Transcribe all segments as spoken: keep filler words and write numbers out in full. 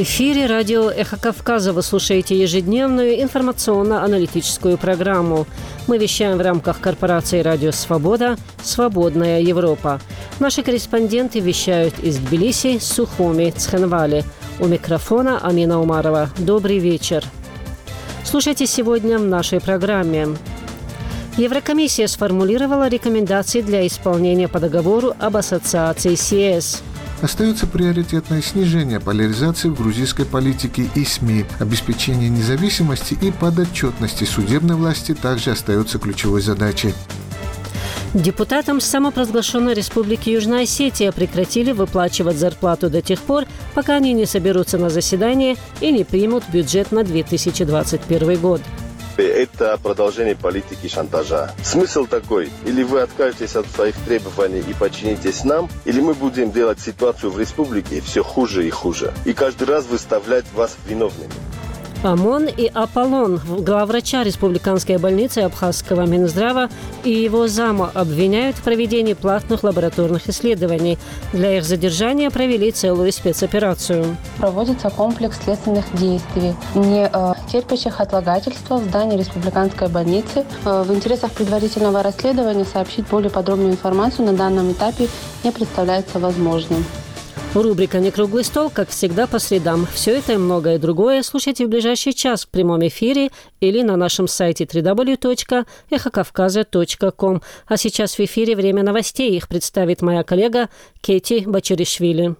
эфире радио «Эхо Кавказа». Вы слушаете ежедневную информационно-аналитическую программу. Мы вещаем в рамках корпорации «Радио Свобода» «Свободная Европа». Наши корреспонденты вещают из Тбилиси, Сухуми, Цхинвали. У микрофона Амина Умарова. Добрый вечер. Слушайте сегодня в нашей программе. Еврокомиссия сформулировала рекомендации для исполнения по договору об ассоциации с ЕС. Остается приоритетное снижение поляризации в грузинской политике и СМИ. Обеспечение независимости и подотчетности судебной власти также остается ключевой задачей. Депутатам самопровозглашенной Республики Южная Осетия прекратили выплачивать зарплату до тех пор, пока они не соберутся на заседание и не примут бюджет на две тысячи двадцать первый год. Это продолжение политики шантажа. Смысл такой: или вы откажетесь от своих требований и подчинитесь нам, или мы будем делать ситуацию в республике все хуже и хуже. И каждый раз выставлять вас виновными. ОМОН и Аполлон, главврача республиканской больницы Абхазского Минздрава и его зама, обвиняют в проведении платных лабораторных исследований. Для их задержания провели целую спецоперацию. Проводится комплекс следственных действий, не э, терпящих отлагательства в здании республиканской больницы. Э, в интересах предварительного расследования сообщить более подробную информацию на данном этапе не представляется возможным. Рубрика «Не круглый стол», как всегда, по средам. Все это и многое другое слушайте в ближайший час в прямом эфире или на нашем сайте дабл ю дабл ю дабл ю точка эхо кавказа точка ком. А сейчас в эфире время новостей. Их представит моя коллега Кети Бачаришвили.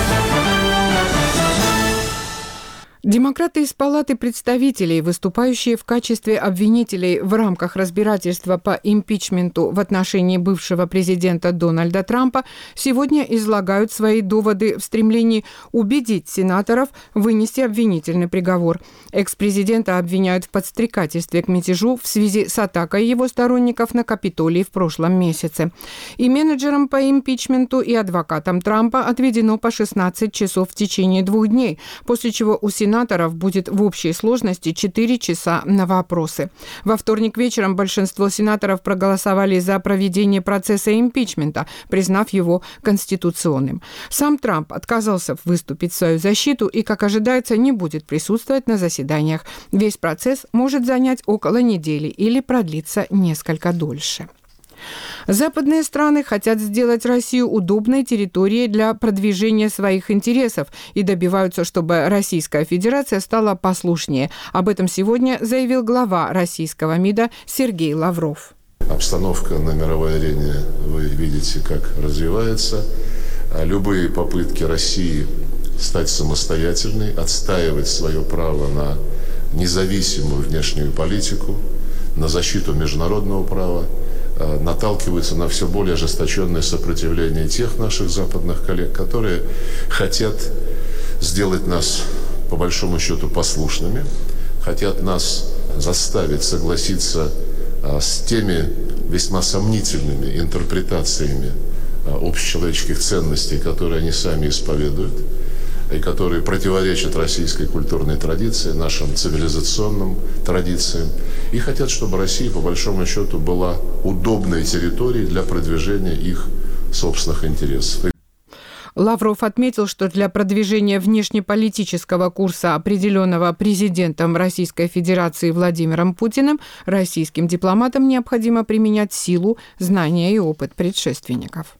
Демократы из Палаты представителей, выступающие в качестве обвинителей в рамках разбирательства по импичменту в отношении бывшего президента Дональда Трампа, сегодня излагают свои доводы в стремлении убедить сенаторов вынести обвинительный приговор. Экс-президента обвиняют в подстрекательстве к мятежу в связи с атакой его сторонников на Капитолий в прошлом месяце. И менеджерам по импичменту, и адвокатам Трампа отведено по шестнадцать часов в течение двух дней, после чего у сенаторов Сенаторов будет в общей сложности четыре часа на вопросы. Во вторник вечером большинство сенаторов проголосовали за проведение процесса импичмента, признав его конституционным. Сам Трамп отказался выступить в свою защиту и, как ожидается, не будет присутствовать на заседаниях. Весь процесс может занять около недели или продлиться несколько дольше. Западные страны хотят сделать Россию удобной территорией для продвижения своих интересов и добиваются, чтобы Российская Федерация стала послушнее. Об этом сегодня заявил глава российского МИДа Сергей Лавров. Обстановка на мировой арене, вы видите, как развивается. Любые попытки России стать самостоятельной, отстаивать свое право на независимую внешнюю политику, на защиту международного права, наталкиваются на все более ожесточенное сопротивление тех наших западных коллег, которые хотят сделать нас, по большому счету, послушными, хотят нас заставить согласиться с теми весьма сомнительными интерпретациями общечеловеческих ценностей, которые они сами исповедуют, и которые противоречат российской культурной традиции, нашим цивилизационным традициям, и хотят, чтобы Россия, по большому счету, была удобной территорией для продвижения их собственных интересов. Лавров отметил, что для продвижения внешнеполитического курса, определенного президентом Российской Федерации Владимиром Путиным, российским дипломатам необходимо применять силу, знания и опыт предшественников.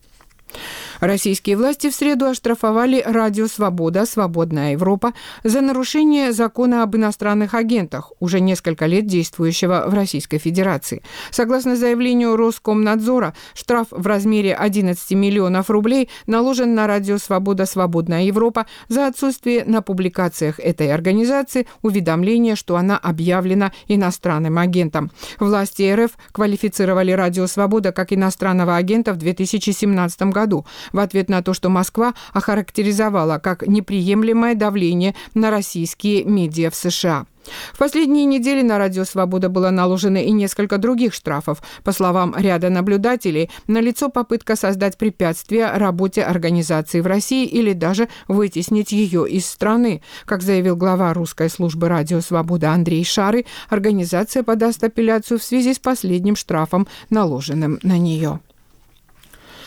Российские власти в среду оштрафовали Радио Свобода, Свободная Европа за нарушение закона об иностранных агентах, уже несколько лет действующего в Российской Федерации. Согласно заявлению Роскомнадзора, штраф в размере одиннадцать миллионов рублей наложен на Радио Свобода, Свободная Европа за отсутствие на публикациях этой организации уведомления, что она объявлена иностранным агентом. Власти РФ квалифицировали Радио Свобода как иностранного агента в две тысячи семнадцатом году. В ответ на то, что Москва охарактеризовала как неприемлемое давление на российские медиа в США. В последние недели на Радио Свобода было наложено и несколько других штрафов. По словам ряда наблюдателей, налицо попытка создать препятствия работе организации в России или даже вытеснить ее из страны. Как заявил глава русской службы Радио Свобода Андрей Шары, организация подаст апелляцию в связи с последним штрафом, наложенным на нее.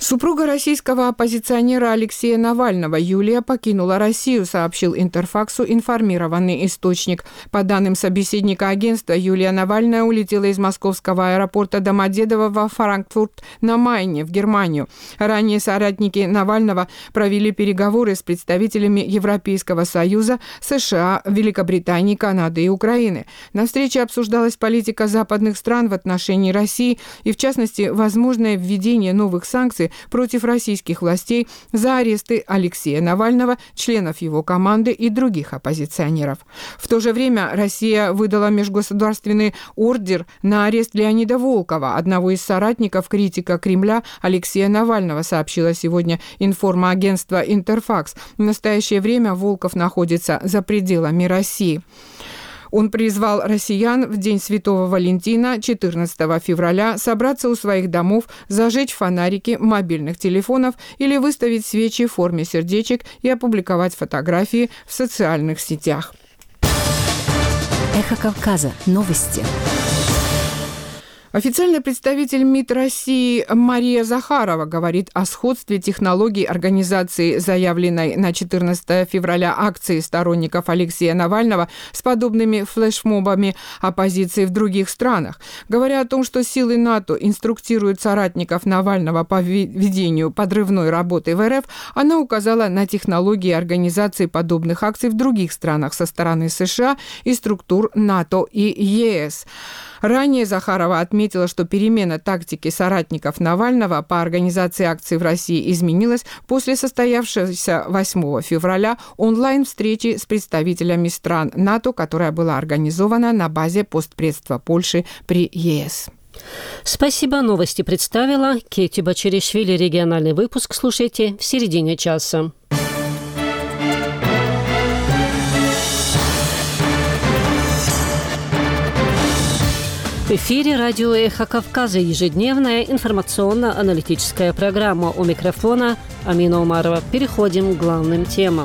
Супруга российского оппозиционера Алексея Навального Юлия покинула Россию, сообщил Интерфаксу информированный источник. По данным собеседника агентства, Юлия Навальная улетела из московского аэропорта Домодедово во Франкфурт на Майне в Германию. Ранее соратники Навального провели переговоры с представителями Европейского Союза, США, Великобритании, Канады и Украины. На встрече обсуждалась политика западных стран в отношении России и, в частности, возможное введение новых санкций против российских властей за аресты Алексея Навального, членов его команды и других оппозиционеров. В то же время Россия выдала межгосударственный ордер на арест Леонида Волкова, одного из соратников критика Кремля Алексея Навального, сообщило сегодня информагентство «Интерфакс». В настоящее время Волков находится за пределами России. Он призвал россиян в День Святого Валентина, четырнадцатого февраля, собраться у своих домов, зажечь фонарики мобильных телефонов или выставить свечи в форме сердечек и опубликовать фотографии в социальных сетях. Эхо Кавказа. Новости. Официальный представитель МИД России Мария Захарова говорит о сходстве технологий организации заявленной на четырнадцатого февраля акции сторонников Алексея Навального с подобными флешмобами оппозиции в других странах. Говоря о том, что силы НАТО инструктируют соратников Навального по ведению подрывной работы в РФ, она указала на технологии организации подобных акций в других странах со стороны США и структур НАТО и ЕС. Ранее Захарова отметила, что перемена тактики соратников Навального по организации акций в России изменилась после состоявшейся восьмого февраля онлайн-встречи с представителями стран НАТО, которая была организована на базе постпредства Польши при ЕС. Спасибо. Новости представила Кетти Бачеришвили. Региональный выпуск слушайте в середине часа. В эфире радио «Эхо Кавказа», ежедневная информационно-аналитическая программа. У микрофона Амина Умарова. Переходим к главным темам.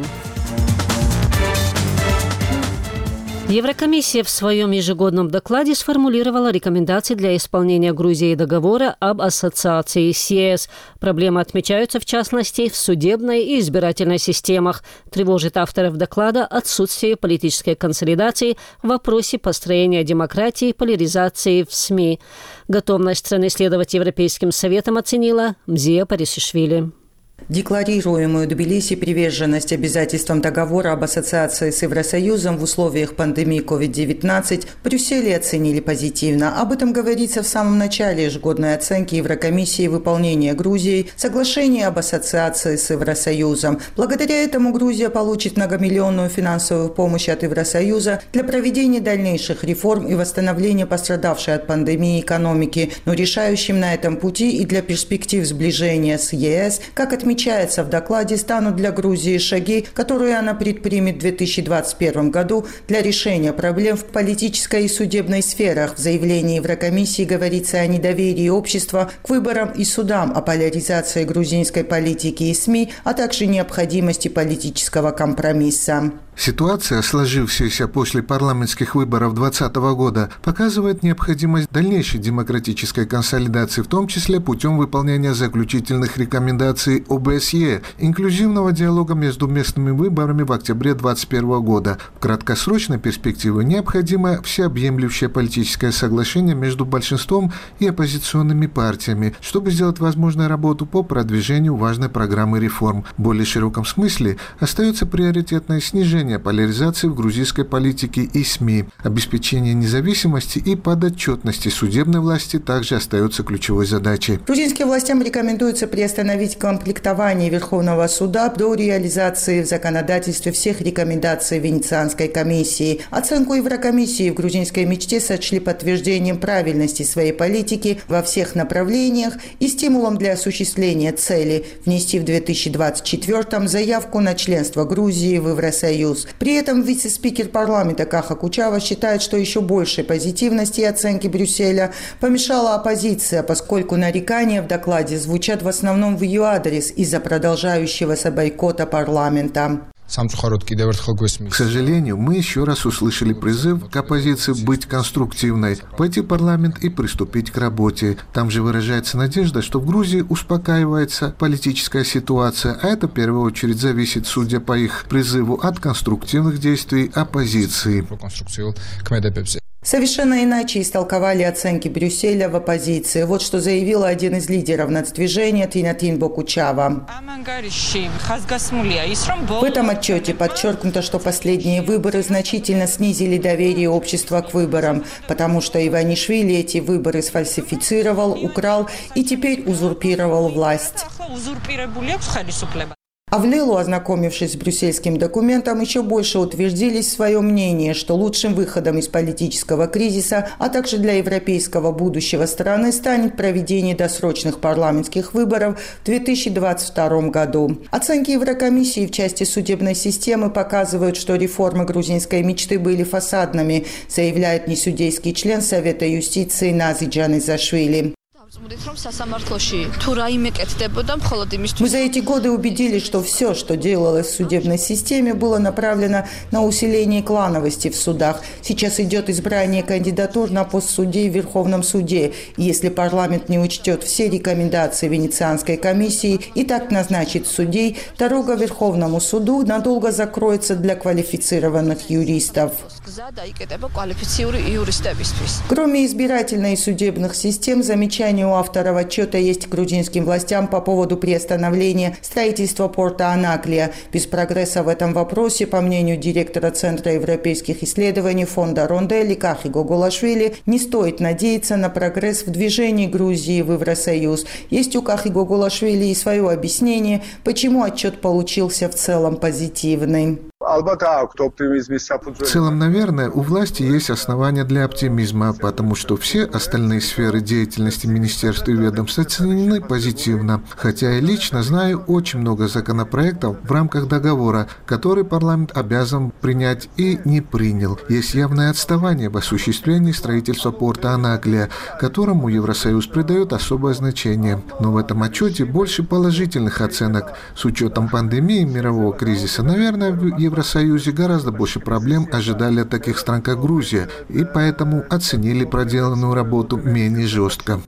Еврокомиссия в своем ежегодном докладе сформулировала рекомендации для исполнения Грузией договора об ассоциации с ЕС. Проблемы отмечаются, в частности, в судебной и избирательной системах. Тревожит авторов доклада отсутствие политической консолидации в вопросе построения демократии и поляризации в СМИ. Готовность страны следовать Европейским советам оценила Мзия Парисишвили. Декларируемую Тбилиси приверженность обязательствам договора об ассоциации с Евросоюзом в условиях пандемии ковид девятнадцать в Брюсселе оценили позитивно. Об этом говорится в самом начале ежегодной оценки Еврокомиссии выполнения Грузией соглашения об ассоциации с Евросоюзом. Благодаря этому Грузия получит многомиллионную финансовую помощь от Евросоюза для проведения дальнейших реформ и восстановления пострадавшей от пандемии экономики, но решающим на этом пути и для перспектив сближения с ЕС, как отмечается Отмечается в докладе, станут для Грузии шаги, которые она предпримет в две тысячи двадцать первом году для решения проблем в политической и судебной сферах. В заявлении Еврокомиссии говорится о недоверии общества к выборам и судам, о поляризации грузинской политики и СМИ, а также необходимости политического компромисса. Ситуация, сложившаяся после парламентских выборов двадцатого года, показывает необходимость дальнейшей демократической консолидации, в том числе путем выполнения заключительных рекомендаций ОБСЕ, инклюзивного диалога между местными выборами в октябре две тысячи двадцать первого года. В краткосрочной перспективе необходимо всеобъемлющее политическое соглашение между большинством и оппозиционными партиями, чтобы сделать возможной работу по продвижению важной программы реформ. В более широком смысле остается приоритетное снижение поляризации в грузинской политике и СМИ. Обеспечение независимости и подотчетности судебной власти также остается ключевой задачей. Грузинским властям рекомендуется приостановить комплектование Верховного суда до реализации в законодательстве всех рекомендаций Венецианской комиссии. Оценку Еврокомиссии в грузинской мечте сочли подтверждением правильности своей политики во всех направлениях и стимулом для осуществления цели внести в две тысячи двадцать четвёртом заявку на членство Грузии в Евросоюз. При этом вице-спикер парламента Каха Кучава считает, что еще большей позитивности и оценки Брюсселя помешала оппозиция, поскольку нарекания в докладе звучат в основном в ее адрес из-за продолжающегося бойкота парламента. К сожалению, мы еще раз услышали призыв к оппозиции быть конструктивной, пойти в парламент и приступить к работе. Там же выражается надежда, что в Грузии успокаивается политическая ситуация, а это в первую очередь зависит, судя по их призыву, от конструктивных действий оппозиции. Совершенно иначе истолковали оценки Брюсселя в оппозиции. Вот что заявила один из лидеров нацдвижения Тинатин Бокучава. В этом отчете подчеркнуто, что последние выборы значительно снизили доверие общества к выборам, потому что Иванишвили эти выборы сфальсифицировал, украл и теперь узурпировал власть. А в Лилу, ознакомившись с брюссельским документом, еще больше утвердились в своем мнении, что лучшим выходом из политического кризиса, а также для европейского будущего страны станет проведение досрочных парламентских выборов в две тысячи двадцать втором году. Оценки Еврокомиссии в части судебной системы показывают, что реформы грузинской мечты были фасадными, заявляет несудейский член Совета юстиции Нази Джанизашвили. Мы за эти годы убедились, что все, что делалось в судебной системе, было направлено на усиление клановости в судах. Сейчас идет избрание кандидатур на пост судей в Верховном суде. И если парламент не учтет все рекомендации Венецианской комиссии и так назначит судей, дорога Верховному суду надолго закроется для квалифицированных юристов. Кроме избирательной и судебных систем, замечания у авторов отчета есть к грузинским властям по поводу приостановления строительства порта Анаклия. Без прогресса в этом вопросе, по мнению директора Центра европейских исследований фонда Ронделли Кахи Гогулашвили, не стоит надеяться на прогресс в движении Грузии в Евросоюз. Есть у Кахи Гогулашвили и свое объяснение, почему отчет получился в целом позитивный. В целом, наверное, у власти есть основания для оптимизма, потому что все остальные сферы деятельности министерств и ведомств оценены позитивно. Хотя я лично знаю очень много законопроектов в рамках договора, которые парламент обязан принять и не принял. Есть явное отставание в осуществлении строительства порта Анаклия, которому Евросоюз придает особое значение. Но в этом отчете больше положительных оценок. С учетом пандемии и мирового кризиса, наверное, в Евросоюзе гораздо больше проблем ожидали от таких стран, как Грузия, и поэтому оценили проделанную работу менее жестко.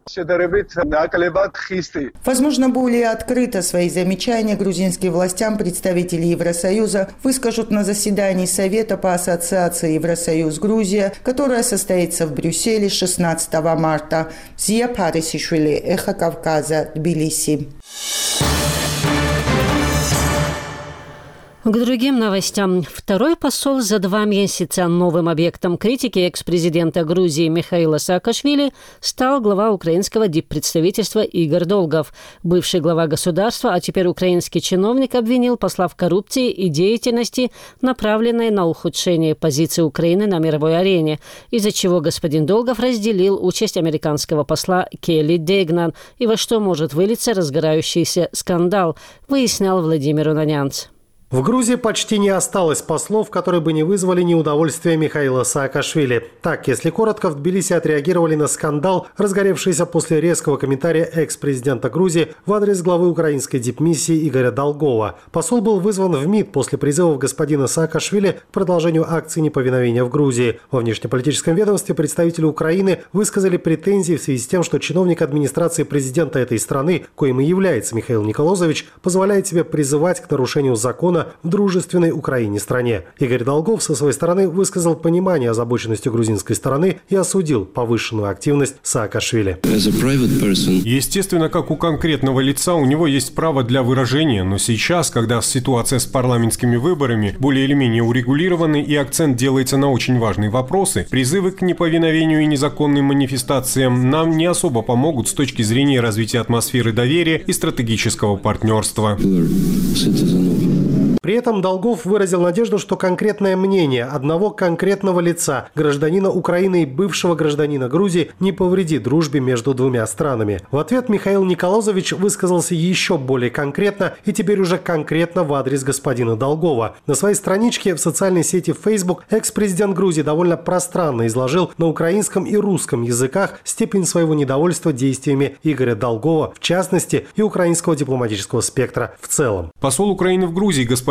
Возможно, более открыто свои замечания грузинским властям представители Евросоюза выскажут на заседании Совета по ассоциации Евросоюз-Грузия, которая состоится в Брюсселе шестнадцатого марта. Зия Парисишвили, Эхо Кавказа, Тбилиси. К другим новостям. Второй посол за два месяца. Новым объектом критики экс-президента Грузии Михаила Саакашвили стал глава украинского диппредставительства Игорь Долгов. Бывший глава государства, а теперь украинский чиновник, обвинил посла в коррупции и деятельности, направленной на ухудшение позиции Украины на мировой арене, из-за чего господин Долгов разделил участь американского посла Келли Дегнан и во что может вылиться разгорающийся скандал, выяснял Владимир Унанянц. В Грузии почти не осталось послов, которые бы не вызвали неудовольствия Михаила Саакашвили. Так, если коротко, в Тбилиси отреагировали на скандал, разгоревшийся после резкого комментария экс-президента Грузии в адрес главы украинской дипмиссии Игоря Долгова. Посол был вызван в МИД после призывов господина Саакашвили к продолжению акции неповиновения в Грузии. Во внешнеполитическом ведомстве представители Украины высказали претензии в связи с тем, что чиновник администрации президента этой страны, коим и является Михаил Николозович, позволяет себе призывать к нарушению закона в дружественной Украине стране. Игорь Долгов со своей стороны высказал понимание озабоченности грузинской стороны и осудил повышенную активность Саакашвили. Естественно, как у конкретного лица, у него есть право для выражения, но сейчас, когда ситуация с парламентскими выборами более или менее урегулированы и акцент делается на очень важные вопросы, призывы к неповиновению и незаконным манифестациям нам не особо помогут с точки зрения развития атмосферы доверия и стратегического партнерства. При этом Долгов выразил надежду, что конкретное мнение одного конкретного лица, гражданина Украины и бывшего гражданина Грузии, не повредит дружбе между двумя странами. В ответ Михаил Николозович высказался еще более конкретно и теперь уже конкретно в адрес господина Долгова. На своей страничке в социальной сети Facebook экс-президент Грузии довольно пространно изложил на украинском и русском языках степень своего недовольства действиями Игоря Долгова, в частности, и украинского дипломатического спектра в целом. Посол Украины в Грузии господин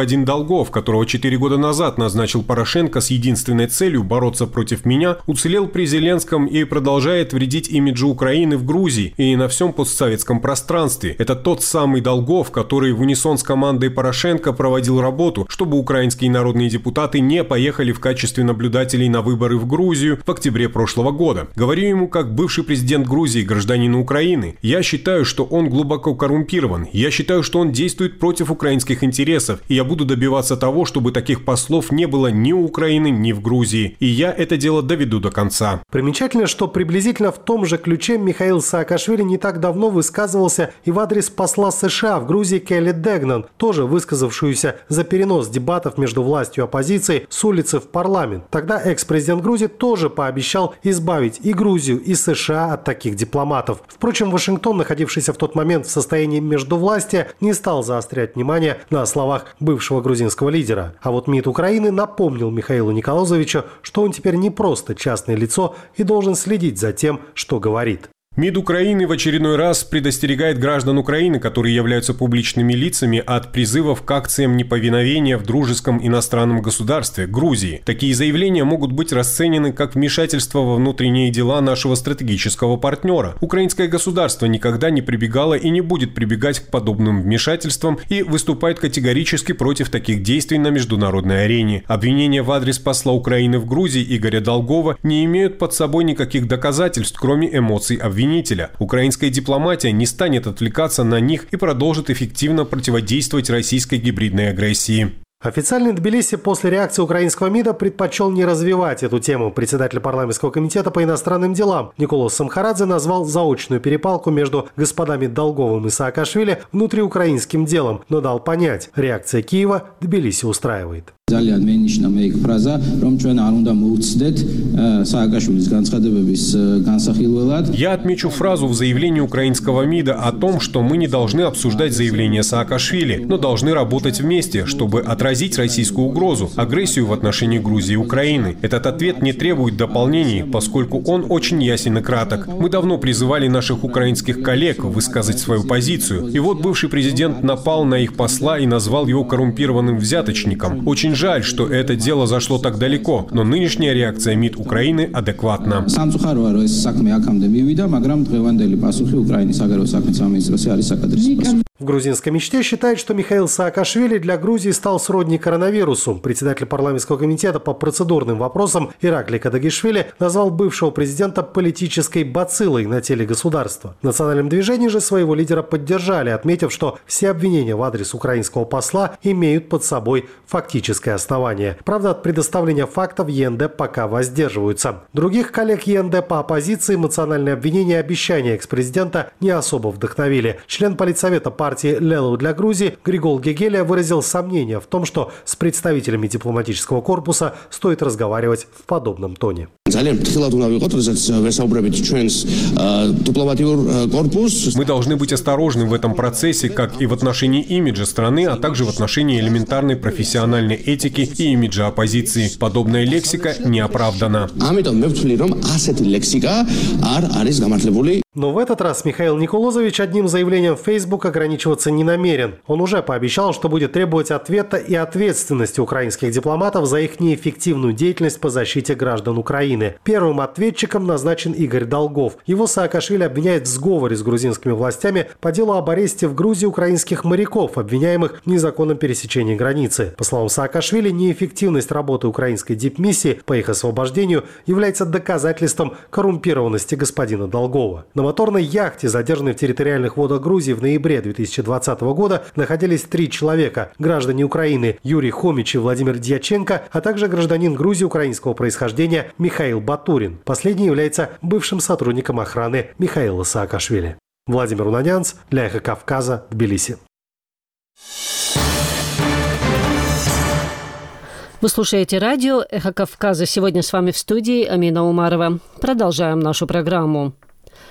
господин Долгов, которого четыре года назад назначил Порошенко с единственной целью бороться против меня, уцелел при Зеленском и продолжает вредить имиджу Украины в Грузии и на всем постсоветском пространстве. Это тот самый Долгов, который в унисон с командой Порошенко проводил работу, чтобы украинские народные депутаты не поехали в качестве наблюдателей на выборы в Грузию в октябре прошлого года. Говорю ему как бывший президент Грузии, гражданин Украины. Я считаю, что он глубоко коррумпирован. Я считаю, что он действует против украинских интересов. И я буду добиваться того, чтобы таких послов не было ни у Украины, ни в Грузии. И я это дело доведу до конца. Примечательно, что приблизительно в том же ключе Михаил Саакашвили не так давно высказывался и в адрес посла США в Грузии Келли Дегнан, тоже высказавшуюся за перенос дебатов между властью и оппозицией с улицы в парламент. Тогда экс-президент Грузии тоже пообещал избавить и Грузию, и США от таких дипломатов. Впрочем, Вашингтон, находившийся в тот момент в состоянии междувластия, не стал заострять внимание на словах бывшего грузинского лидера. А вот МИД Украины напомнил Михаилу Николозовичу, что он теперь не просто частное лицо и должен следить за тем, что говорит. МИД Украины в очередной раз предостерегает граждан Украины, которые являются публичными лицами, от призывов к акциям неповиновения в дружеском иностранном государстве – Грузии. Такие заявления могут быть расценены как вмешательство во внутренние дела нашего стратегического партнера. Украинское государство никогда не прибегало и не будет прибегать к подобным вмешательствам и выступает категорически против таких действий на международной арене. Обвинения в адрес посла Украины в Грузии Игоря Долгова не имеют под собой никаких доказательств, кроме эмоций обвинителя. Украинская дипломатия не станет отвлекаться на них и продолжит эффективно противодействовать российской гибридной агрессии. Официальный Тбилиси после реакции украинского МИДа предпочел не развивать эту тему. Председатель парламентского комитета по иностранным делам Николос Самхарадзе назвал заочную перепалку между господами Долговым и Саакашвили внутриукраинским делом, но дал понять, реакция Киева Тбилиси устраивает. Я отмечу фразу в заявлении украинского МИДа о том, что мы не должны обсуждать заявление Саакашвили, но должны работать вместе, чтобы отразить российскую угрозу, агрессию в отношении Грузии и Украины. Этот ответ не требует дополнений, поскольку он очень ясен и краток. Мы давно призывали наших украинских коллег высказать свою позицию. И вот бывший президент напал на их посла и назвал его коррумпированным взяточником. Очень жаль, что это дело зашло так далеко, но нынешняя реакция МИД Украины адекватна. В грузинской мечте считают, что Михаил Саакашвили для Грузии стал сродни коронавирусу. Председатель парламентского комитета по процедурным вопросам Ираклий Кадагишвили назвал бывшего президента политической бациллой на теле государства. В национальном движении же своего лидера поддержали, отметив, что все обвинения в адрес украинского посла имеют под собой фактическое основание. Правда, от предоставления фактов ЕНД пока воздерживаются. Других коллег ЕНД по оппозиции эмоциональные обвинения и обещания экс-президента не особо вдохновили. Член политсовета партии партии «Лелу для Грузии» Григол Гегеля выразил сомнение в том, что с представителями дипломатического корпуса стоит разговаривать в подобном тоне. Мы должны быть осторожны в этом процессе, как и в отношении имиджа страны, а также в отношении элементарной профессиональной этики и имиджа оппозиции. Подобная лексика не оправдана. Но в этот раз Михаил Николозович одним заявлением в Facebook ограничиваться не намерен. Он уже пообещал, что будет требовать ответа и ответственности украинских дипломатов за их неэффективную деятельность по защите граждан Украины. Первым ответчиком назначен Игорь Долгов. Его Саакашвили обвиняет в сговоре с грузинскими властями по делу об аресте в Грузии украинских моряков, обвиняемых в незаконном пересечении границы. По словам Саакашвили, неэффективность работы украинской дипмиссии по их освобождению является доказательством коррумпированности господина Долгова. На моторной яхте, задержанной в территориальных водах Грузии в ноябре две тысячи двадцатого года, находились три человека – граждане Украины Юрий Хомич и Владимир Дьяченко, а также гражданин Грузии украинского происхождения Михаил Батурин. Последний является бывшим сотрудником охраны Михаила Саакашвили. Владимир Унанянц для «Эхо Кавказа», Тбилиси. Вы слушаете радио «Эхо Кавказа». Сегодня с вами в студии Амина Умарова. Продолжаем нашу программу.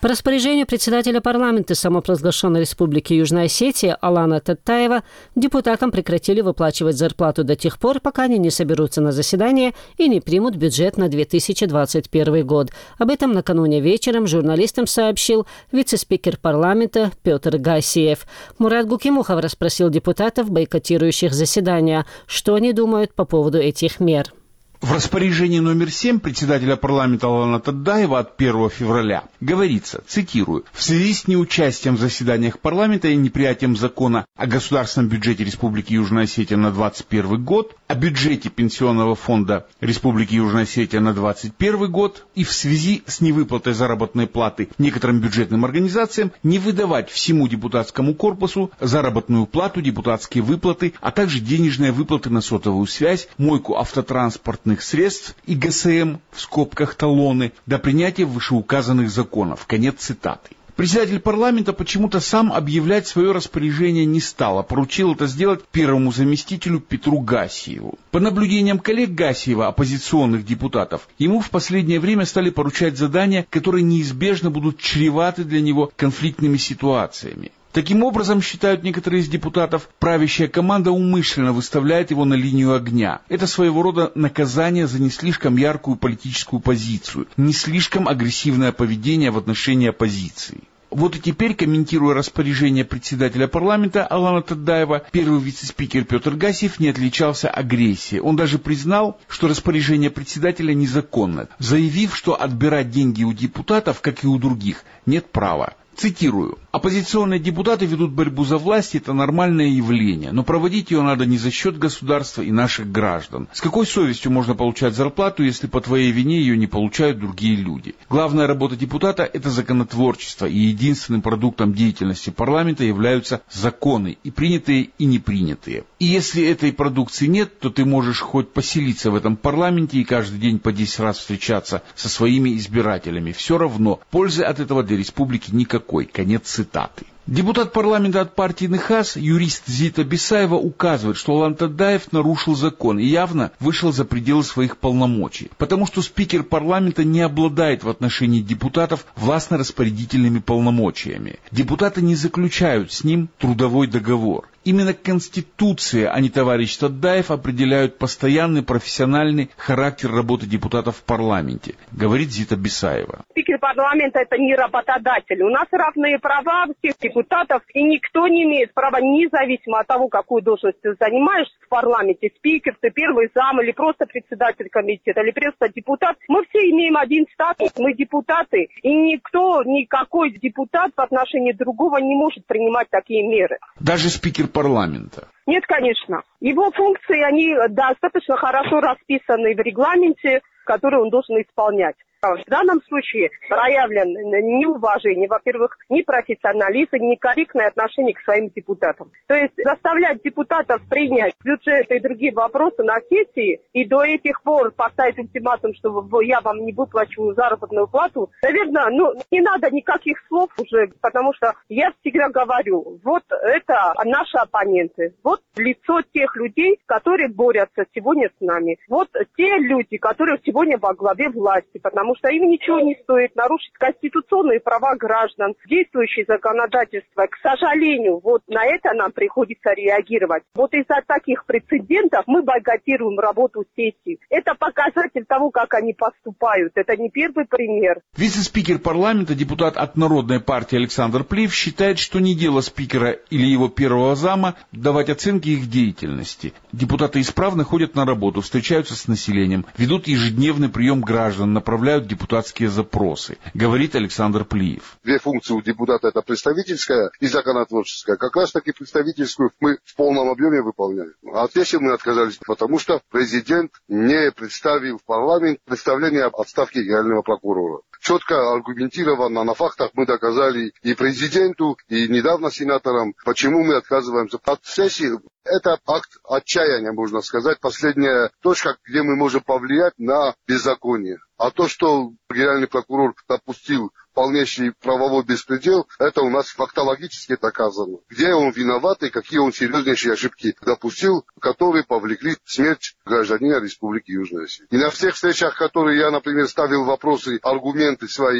По распоряжению председателя парламента самопровозглашенной Республики Южная Осетия Алана Таттаева депутатам прекратили выплачивать зарплату до тех пор, пока они не соберутся на заседание и не примут бюджет на две тысячи двадцать первый год. Об этом накануне вечером журналистам сообщил вице-спикер парламента Петр Гасиев. Мурат Гукимухов расспросил депутатов, бойкотирующих заседания, что они думают по поводу этих мер. В распоряжении номер семь председателя парламента Алана Таттаева от первого февраля говорится, цитирую, «В связи с неучастием в заседаниях парламента и неприятием закона о государственном бюджете Республики Южная Осетия на двадцать первый год, о бюджете Пенсионного фонда Республики Южная Осетия на двадцать первый год и в связи с невыплатой заработной платы некоторым бюджетным организациям не выдавать всему депутатскому корпусу заработную плату, депутатские выплаты, а также денежные выплаты на сотовую связь, мойку автотранспортных средств и ГСМ, в скобках талоны, до принятия вышеуказанных законов». Конец цитаты. Председатель парламента почему-то сам объявлять свое распоряжение не стал, а поручил это сделать первому заместителю Петру Гасиеву. По наблюдениям коллег Гасиева, оппозиционных депутатов, ему в последнее время стали поручать задания, которые неизбежно будут чреваты для него конфликтными ситуациями. Таким образом, считают некоторые из депутатов, правящая команда умышленно выставляет его на линию огня. Это своего рода наказание за не слишком яркую политическую позицию, не слишком агрессивное поведение в отношении оппозиции. Вот и теперь, комментируя распоряжение председателя парламента Алана Таттаева, первый вице-спикер Петр Гасиев не отличался агрессией. Он даже признал, что распоряжение председателя незаконно, заявив, что отбирать деньги у депутатов, как и у других, нет права. Цитирую. «Оппозиционные депутаты ведут борьбу за власть, это нормальное явление, но проводить ее надо не за счет государства и наших граждан. С какой совестью можно получать зарплату, если по твоей вине ее не получают другие люди? Главная работа депутата – это законотворчество, и единственным продуктом деятельности парламента являются законы, и принятые, и непринятые. И если этой продукции нет, то ты можешь хоть поселиться в этом парламенте и каждый день по десять раз встречаться со своими избирателями. Все равно пользы от этого для республики никакой». Конец цитаты. Депутат парламента от партии НХАС, юрист Зита Бисаева, указывает, что Алан Таттаев нарушил закон и явно вышел за пределы своих полномочий, потому что спикер парламента не обладает в отношении депутатов властно-распорядительными полномочиями. Депутаты не заключают с ним трудовой договор. Именно Конституция, а не товарищ Таттаев, определяют постоянный профессиональный характер работы депутатов в парламенте, говорит Зита Бисаева. Спикер парламента – это не работодатель. У нас равные права всех депутатов, и никто не имеет права, независимо от того, какую должность ты занимаешь в парламенте, спикер, ты первый зам, или просто председатель комитета, или просто депутат. Мы все имеем один статус, мы депутаты, и никто, никакой депутат в отношении другого не может принимать такие меры. Даже спикер парламента? Нет, конечно. Его функции, они достаточно хорошо расписаны в регламенте, который он должен исполнять. В данном случае проявлено неуважение, во-первых, непрофессионализм, некорректное отношение к своим депутатам. То есть заставлять депутатов принять бюджет и другие вопросы на сессии и до этих пор поставить ультиматум, что я вам не выплачу заработную плату, наверное, ну, не надо никаких слов уже, потому что я всегда говорю, вот это наши оппоненты, вот лицо тех людей, которые борются сегодня с нами, вот те люди, которые сегодня во главе власти, потому что им ничего не стоит нарушить конституционные права граждан, действующее законодательство. К сожалению, вот на это нам приходится реагировать. Вот из-за таких прецедентов мы бойкотируем работу сессии. Это показатель того, как они поступают. Это не первый пример. Вице-спикер парламента, депутат от Народной партии Александр Плиев, считает, что не дело спикера или его первого зама давать оценки их деятельности. Депутаты исправно ходят на работу, встречаются с населением, ведут ежедневный прием граждан, направляют депутатские запросы, говорит Александр Плиев. Две функции у депутата — это представительская и законотворческая. Как раз таки представительскую мы в полном объеме выполняем. А от сессии мы отказались, потому что президент не представил в парламент представление об отставке генерального прокурора. Четко, аргументированно, на фактах мы доказали и президенту, и недавно сенаторам, почему мы отказываемся от сессии. Это акт отчаяния, можно сказать, последняя точка, где мы можем повлиять на беззаконие. А то, что генеральный прокурор допустил полнейший правовой беспредел, это у нас фактологически доказано. Где он виноват и какие он серьезнейшие ошибки допустил, которые повлекли смерть гражданина Республики Южная Осетия. И на всех встречах, которые я, например, ставил вопросы, аргументы свои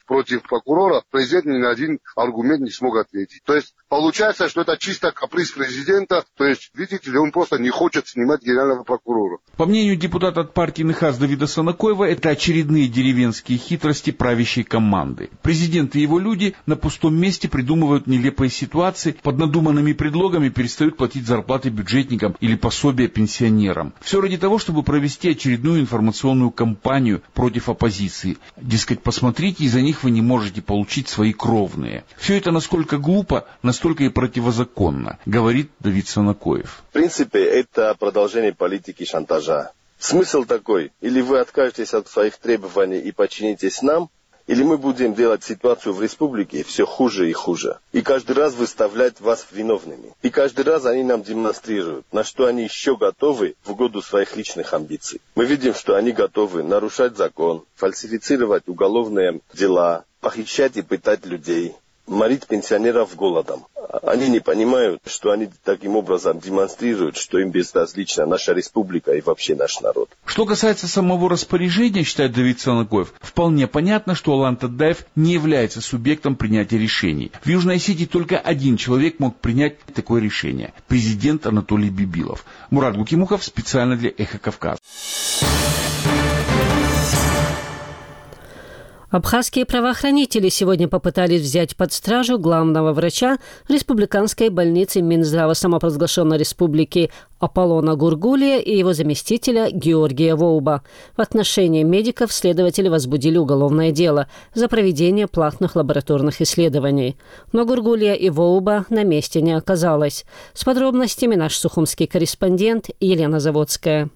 против прокурора, президент ни на один аргумент не смог ответить. То есть получается, что это чисто каприз президента, то есть, видите ли, он просто не хочет снимать генерального прокурора. По мнению депутата от партии НХАС Давида Санакоева, это очередные деревенские хитрости правящей команды. Президент и его люди на пустом месте придумывают нелепые ситуации, под надуманными предлогами перестают платить зарплаты бюджетникам или пособия пенсионерам. Все ради того, чтобы провести очередную информационную кампанию против оппозиции. Дескать, посмотрите, из-за них вы не можете получить свои кровные. Все это насколько глупо, настолько и противозаконно, говорит Давид Санакоев. В принципе, это продолжение политики шантажа. Смысл такой: или вы откажетесь от своих требований и подчинитесь нам, или мы будем делать ситуацию в республике все хуже и хуже. И каждый раз выставлять вас виновными. И каждый раз они нам демонстрируют, на что они еще готовы в угоду своих личных амбиций. Мы видим, что они готовы нарушать закон, фальсифицировать уголовные дела, похищать и пытать людей, морить пенсионеров голодом. Они не понимают, что они таким образом демонстрируют, что им безразлична наша республика и вообще наш народ. Что касается самого распоряжения, считает Давид Санакоев, вполне понятно, что Алан Таддаев не является субъектом принятия решений. В Южной Осетии только один человек мог принять такое решение – президент Анатолий Бибилов. Мурат Гукимухов специально для «Эхо Кавказа». Абхазские правоохранители сегодня попытались взять под стражу главного врача республиканской больницы Минздрава самопровозглашенной республики Аполлона Гургулия и его заместителя Георгия Воуба. В отношении медиков следователи возбудили уголовное дело за проведение платных лабораторных исследований. Но Гургулия и Воуба на месте не оказалось. С подробностями наш сухумский корреспондент Елена Заводская.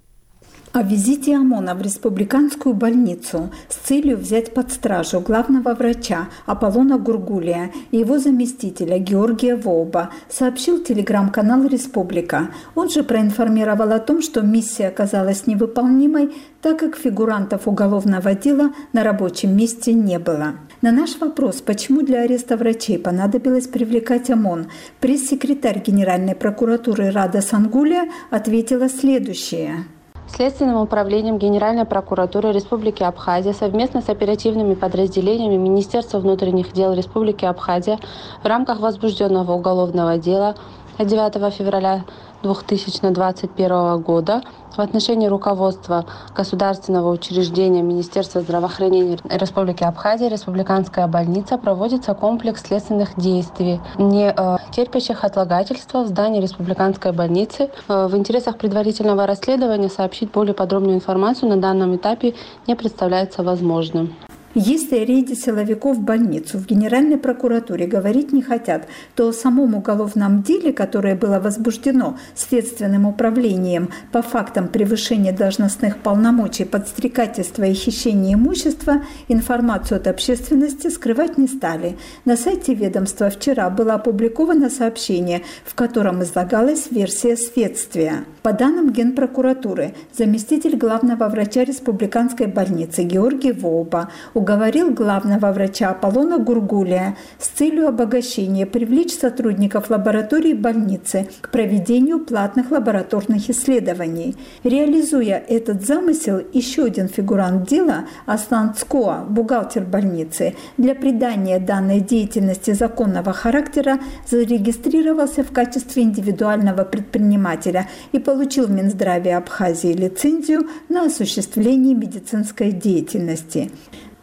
О визите ОМОНа в республиканскую больницу с целью взять под стражу главного врача Аполлона Гургулия и его заместителя Георгия Воуба сообщил телеграм-канал «Республика». Он же проинформировал о том, что миссия оказалась невыполнимой, так как фигурантов уголовного дела на рабочем месте не было. На наш вопрос, почему для ареста врачей понадобилось привлекать ОМОН, пресс-секретарь Генеральной прокуратуры Рада Сангулия ответила следующее. Следственным управлением Генеральной прокуратуры Республики Абхазия совместно с оперативными подразделениями Министерства внутренних дел Республики Абхазия в рамках возбужденного уголовного дела от девятого февраля две тысячи двадцать первого года в отношении руководства государственного учреждения Министерства здравоохранения Республики Абхазия республиканская больница проводится комплекс следственных действий, не э, терпящих отлагательства в здании республиканской больницы. Э, в интересах предварительного расследования сообщить более подробную информацию на данном этапе не представляется возможным. Если о рейде силовиков в больницу в Генеральной прокуратуре говорить не хотят, то о самом уголовном деле, которое было возбуждено следственным управлением по фактам превышения должностных полномочий, подстрекательства и хищения имущества, информацию от общественности скрывать не стали. На сайте ведомства вчера было опубликовано сообщение, в котором излагалась версия следствия. По данным Генпрокуратуры, заместитель главного врача республиканской больницы Георгий Воуба уговорил главного врача Аполлона Гургулия с целью обогащения привлечь сотрудников лаборатории больницы к проведению платных лабораторных исследований. Реализуя этот замысел, еще один фигурант дела, Аслан Цкоа, бухгалтер больницы, для придания данной деятельности законного характера зарегистрировался в качестве индивидуального предпринимателя и получил в Минздраве Абхазии лицензию на осуществление медицинской деятельности.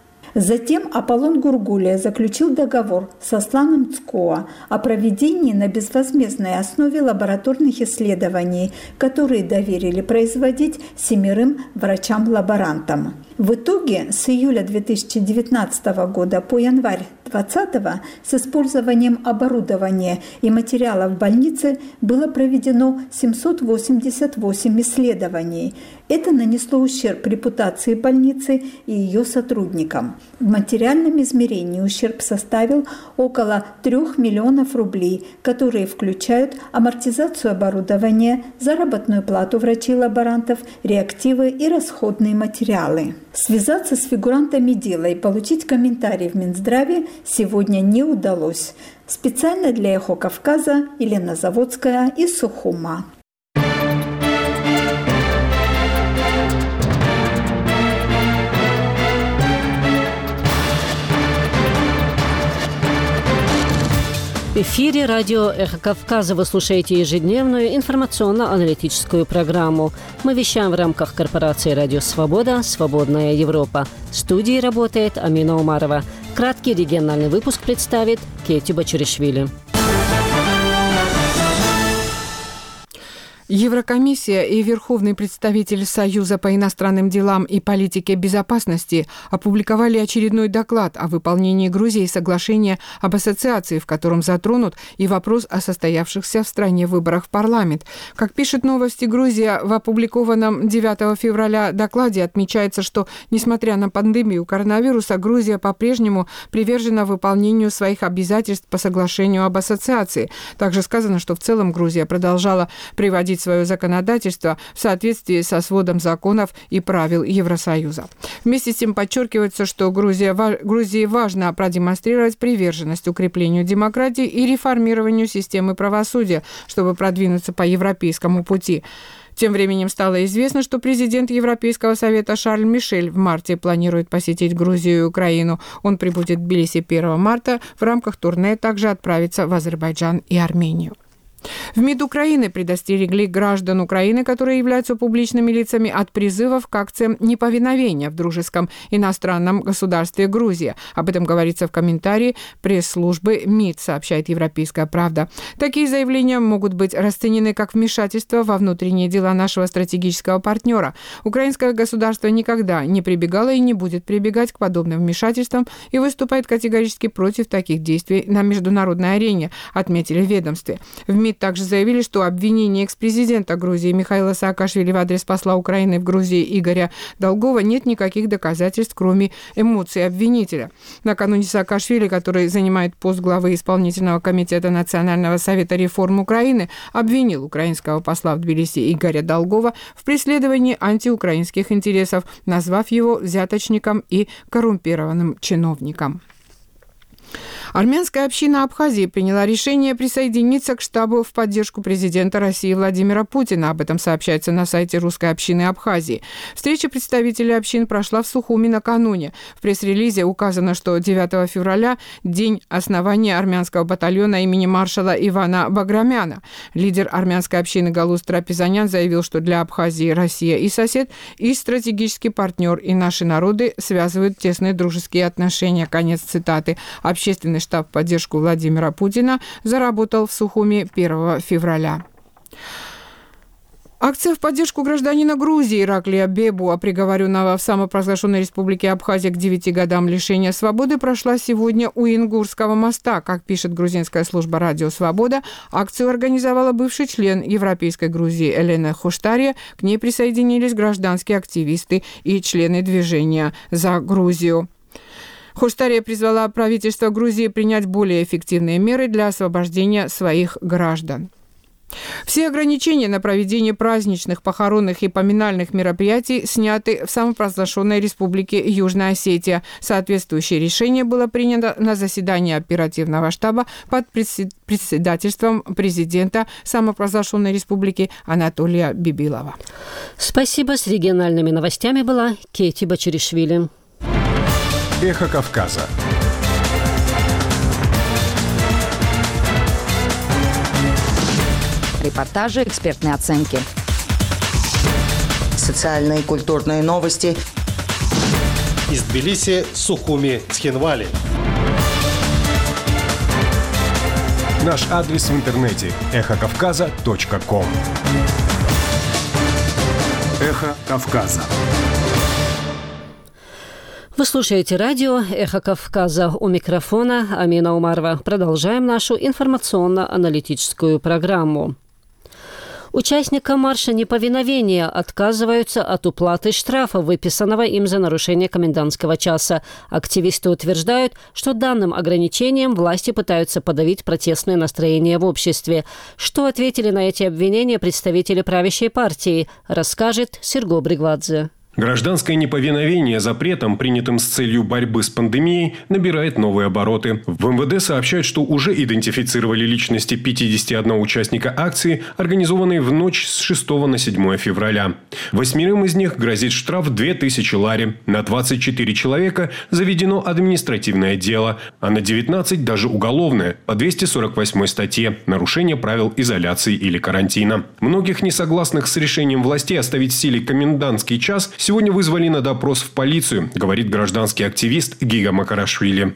Затем Аполлон Гургулия заключил договор с Асланом Цкоа о проведении на безвозмездной основе лабораторных исследований, которые доверили производить семерым врачам-лаборантам. В итоге с июля две тысячи девятнадцатого года по январь две тысячи двадцатого с использованием оборудования и материалов в больнице было проведено семьсот восемьдесят восемь исследований. Это нанесло ущерб репутации больницы и ее сотрудникам. В материальном измерении ущерб составил около трех миллионов рублей, которые включают амортизацию оборудования, заработную плату врачей-лаборантов, реактивы и расходные материалы. Связаться с фигурантами дела и получить комментарий в Минздраве сегодня не удалось. Специально для «Эхо Кавказа» Елена Заводская из Сухума. В эфире радио «Эхо Кавказа». Вы слушаете ежедневную информационно-аналитическую программу. Мы вещаем в рамках корпорации «Радио Свобода. Свободная Европа». В студии работает Амина Умарова. Краткий региональный выпуск представит Кетти Бачуришвили. Еврокомиссия и Верховный представитель Союза по иностранным делам и политике безопасности опубликовали очередной доклад о выполнении Грузией соглашения об ассоциации, в котором затронут и вопрос о состоявшихся в стране выборах в парламент. Как пишет «Новости Грузия», в опубликованном девятого февраля докладе отмечается, что, несмотря на пандемию коронавируса, Грузия по-прежнему привержена выполнению своих обязательств по соглашению об ассоциации. Также сказано, что в целом Грузия продолжала приводить свое законодательство в соответствии со сводом законов и правил Евросоюза. Вместе с тем подчеркивается, что Грузия, Грузии важно продемонстрировать приверженность укреплению демократии и реформированию системы правосудия, чтобы продвинуться по европейскому пути. Тем временем стало известно, что президент Европейского совета Шарль Мишель в марте планирует посетить Грузию и Украину. Он прибудет в Тбилиси первого марта, в рамках турне также отправится в Азербайджан и Армению. В МИД Украины предостерегли граждан Украины, которые являются публичными лицами, от призывов к акциям неповиновения в дружеском иностранном государстве Грузия. Об этом говорится в комментарии пресс-службы МИД, сообщает «Европейская правда». Такие заявления могут быть расценены как вмешательство во внутренние дела нашего стратегического партнера. Украинское государство никогда не прибегало и не будет прибегать к подобным вмешательствам и выступает категорически против таких действий на международной арене, отметили в ведомстве. В МИД также заявили, что обвинение экс-президента Грузии Михаила Саакашвили в адрес посла Украины в Грузии Игоря Долгова нет никаких доказательств, кроме эмоций обвинителя. Накануне Саакашвили, который занимает пост главы исполнительного комитета Национального совета реформ Украины, обвинил украинского посла в Тбилиси Игоря Долгова в преследовании антиукраинских интересов, назвав его взяточником и коррумпированным чиновником. Армянская община Абхазии приняла решение присоединиться к штабу в поддержку президента России Владимира Путина. Об этом сообщается на сайте русской общины Абхазии. Встреча представителей общин прошла в Сухуми накануне. В пресс-релизе указано, что девятого февраля – день основания армянского батальона имени маршала Ивана Баграмяна. Лидер армянской общины Галуз Трапезанян заявил, что для Абхазии Россия и сосед, и стратегический партнер, и наши народы связывают тесные дружеские отношения. Конец цитаты. Общественный штаб в поддержку Владимира Путина заработал в Сухуми первого февраля. Акция в поддержку гражданина Грузии Ираклия Бебуа, приговоренного в самопровозглашенной республике Абхазия к девяти годам лишения свободы, прошла сегодня у Ингурского моста. Как пишет грузинская служба «Радио Свобода», акцию организовала бывший член Европейской Грузии Элена Хоштария. К ней присоединились гражданские активисты и члены движения «За Грузию». Хоштария призвала правительство Грузии принять более эффективные меры для освобождения своих граждан. Все ограничения на проведение праздничных, похоронных и поминальных мероприятий сняты в самопровозглашенной республике Южная Осетия. Соответствующее решение было принято на заседании оперативного штаба под председательством президента самопровозглашенной республики Анатолия Бибилова. Спасибо. С региональными новостями была Кетти Бачуришвили. Эхо Кавказа. Репортажи, экспертные оценки. Социальные и культурные новости. Из Тбилиси, Сухуми, Цхинвали. Наш адрес в интернете – эхо кавказа точка ком. Эхо Кавказа. Вы слушаете радио «Эхо Кавказа». У микрофона Амина Умарова. Продолжаем нашу информационно-аналитическую программу. Участникам марша неповиновения отказываются от уплаты штрафа, выписанного им за нарушение комендантского часа. Активисты утверждают, что данным ограничением власти пытаются подавить протестные настроения в обществе. Что ответили на эти обвинения представители правящей партии, расскажет Серго Бригвадзе. Гражданское неповиновение запретам, принятым с целью борьбы с пандемией, набирает новые обороты. В эм вэ дэ сообщают, что уже идентифицировали личности пятидесяти одного участника акции, организованной в ночь с шестого на седьмое февраля. Восьмерым из них грозит штраф две тысячи лари. На двадцать четыре человека заведено административное дело, а на девятнадцать даже уголовное по двести сорок восьмой статье «Нарушение правил изоляции или карантина». Многих несогласных с решением властей оставить в силе комендантский час сегодня вызвали на допрос в полицию, говорит гражданский активист Гига Макарашвили.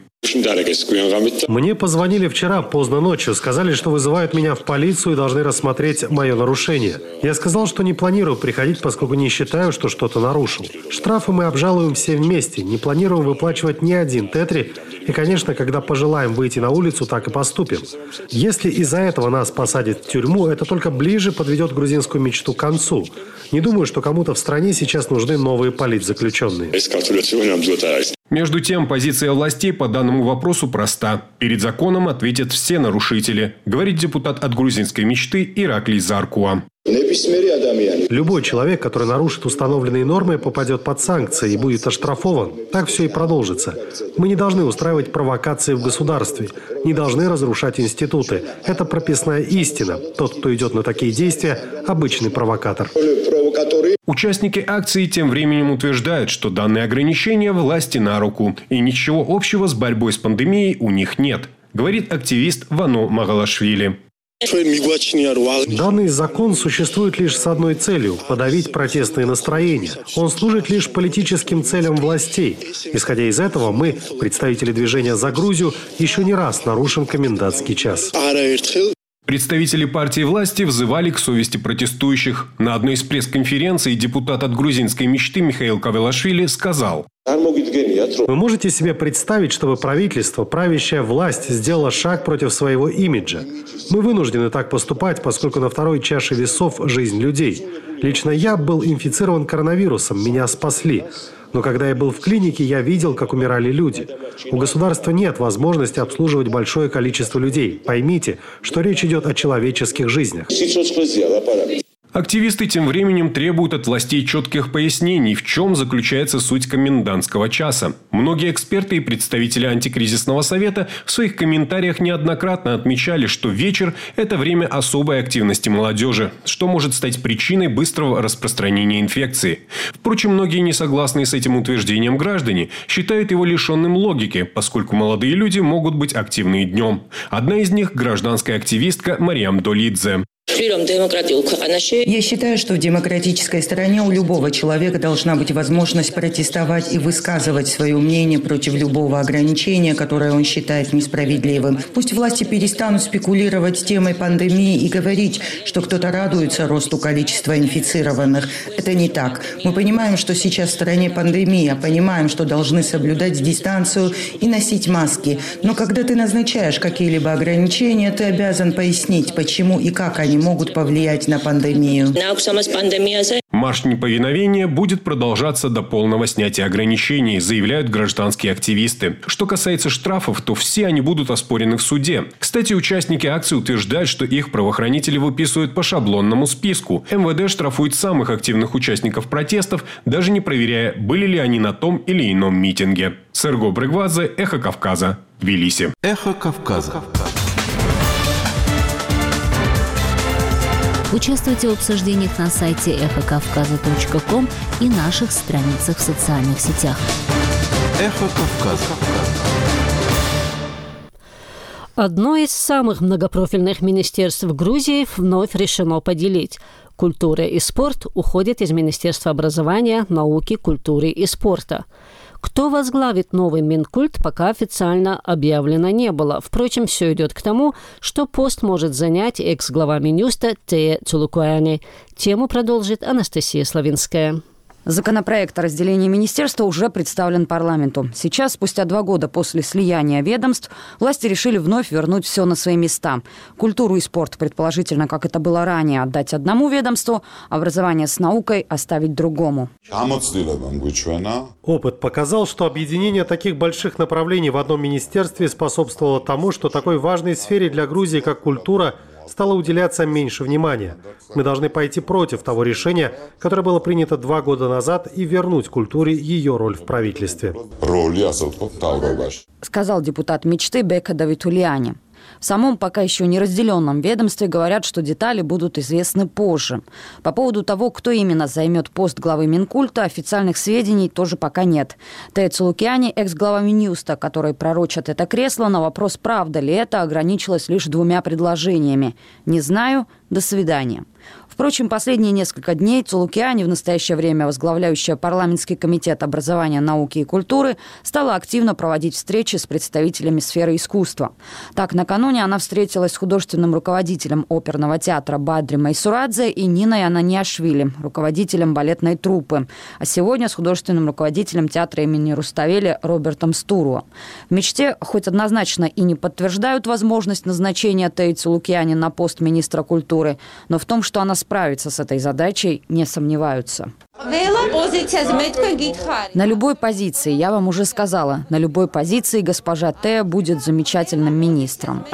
Мне позвонили вчера поздно ночью, сказали, что вызывают меня в полицию и должны рассмотреть мое нарушение. Я сказал, что не планирую приходить, поскольку не считаю, что что-то нарушил. Штрафы мы обжалуем все вместе, не планируем выплачивать ни один тетри. И, конечно, когда пожелаем выйти на улицу, так и поступим. Если из-за этого нас посадят в тюрьму, это только ближе подведет грузинскую мечту к концу. Не думаю, что кому-то в стране сейчас нужны новые политзаключенные. Между тем, позиция властей по данному вопросу проста. Перед законом ответят все нарушители, говорит депутат от грузинской мечты Ираклий Заркуа. Любой человек, который нарушит установленные нормы, попадет под санкции и будет оштрафован. Так все и продолжится. Мы не должны устраивать провокации в государстве, не должны разрушать институты. Это прописная истина. Тот, кто идет на такие действия, обычный провокатор. Участники акции тем временем утверждают, что данные ограничения власти на руку, и ничего общего с борьбой с пандемией у них нет, говорит активист Вано Магалашвили. Данный закон существует лишь с одной целью – подавить протестные настроения. Он служит лишь политическим целям властей. Исходя из этого, мы, представители движения «За Грузию», еще не раз нарушим комендантский час. Представители партии власти взывали к совести протестующих. На одной из пресс-конференций депутат от грузинской мечты Михаил Кавелашвили сказал: «Вы можете себе представить, чтобы правительство, правящая власть, сделала шаг против своего имиджа? Мы вынуждены так поступать, поскольку на второй чаше весов жизнь людей. Лично я был инфицирован коронавирусом, меня спасли. Но когда я был в клинике, я видел, как умирали люди. У государства нет возможности обслуживать большое количество людей. Поймите, что речь идет о человеческих жизнях». Активисты тем временем требуют от властей четких пояснений, в чем заключается суть комендантского часа. Многие эксперты и представители антикризисного совета в своих комментариях неоднократно отмечали, что вечер – это время особой активности молодежи, что может стать причиной быстрого распространения инфекции. Впрочем, многие несогласные с этим утверждением граждане считают его лишенным логики, поскольку молодые люди могут быть активны и днем. Одна из них – гражданская активистка Мариам Долидзе. Я считаю, что в демократической стране у любого человека должна быть возможность протестовать и высказывать свое мнение против любого ограничения, которое он считает несправедливым. Пусть власти перестанут спекулировать темой пандемии и говорить, что кто-то радуется росту количества инфицированных. Это не так. Мы понимаем, что сейчас в стране пандемия, понимаем, что должны соблюдать дистанцию и носить маски. Но когда ты назначаешь какие-либо ограничения, ты обязан пояснить, почему и как они могут повлиять на пандемию. Марш неповиновения будет продолжаться до полного снятия ограничений, заявляют гражданские активисты. Что касается штрафов, то все они будут оспорены в суде. Кстати, участники акции утверждают, что их правоохранители выписывают по шаблонному списку. эм вэ дэ штрафует самых активных участников протестов, даже не проверяя, были ли они на том или ином митинге. Серго Брегвадзе, Эхо Кавказа, Тбилиси. Эхо Кавказа. Участвуйте в обсуждениях на сайте эхо кавказа точка ком и наших страницах в социальных сетях. Эхо Кавказа. Одно из самых многопрофильных министерств Грузии вновь решено поделить. Культура и спорт уходят из Министерства образования, науки, культуры и спорта. Кто возглавит новый Минкульт, пока официально объявлено не было. Впрочем, все идет к тому, что пост может занять экс-глава Минюста Тея Цулукуяни. Тему продолжит Анастасия Славинская. Законопроект о разделении министерства уже представлен парламенту. Сейчас, спустя два года после слияния ведомств, власти решили вновь вернуть все на свои места. Культуру и спорт, предположительно, как это было ранее, отдать одному ведомству, образование с наукой оставить другому. Опыт показал, что объединение таких больших направлений в одном министерстве способствовало тому, что такой важной сфере для Грузии, как культура, стало уделяться меньше внимания. Мы должны пойти против того решения, которое было принято два года назад, и вернуть культуре ее роль в правительстве. Сказал депутат мечты Бека Давитулиани. В самом пока еще не разделенном ведомстве говорят, что детали будут известны позже. По поводу того, кто именно займет пост главы Минкульта, официальных сведений тоже пока нет. Тея Цулукиани, экс-глава Минюста, который пророчат это кресло, на вопрос, правда ли это, ограничилась лишь двумя предложениями. «Не знаю, до свидания». Впрочем, последние несколько дней Цулукиани, в настоящее время возглавляющая парламентский комитет образования, науки и культуры, стала активно проводить встречи с представителями сферы искусства. Так, накануне она встретилась с художественным руководителем оперного театра Бадри Майсурадзе и Ниной Ананиашвили, руководителем балетной труппы. А сегодня с художественным руководителем театра имени Руставели Робертом Стуруа. В мечте хоть однозначно и не подтверждают возможность назначения Теи Цулукиани на пост министра культуры, но в том, что она справиться с этой задачей, не сомневаются. На любой позиции, я вам уже сказала, на любой позиции госпожа Тея будет замечательным министром.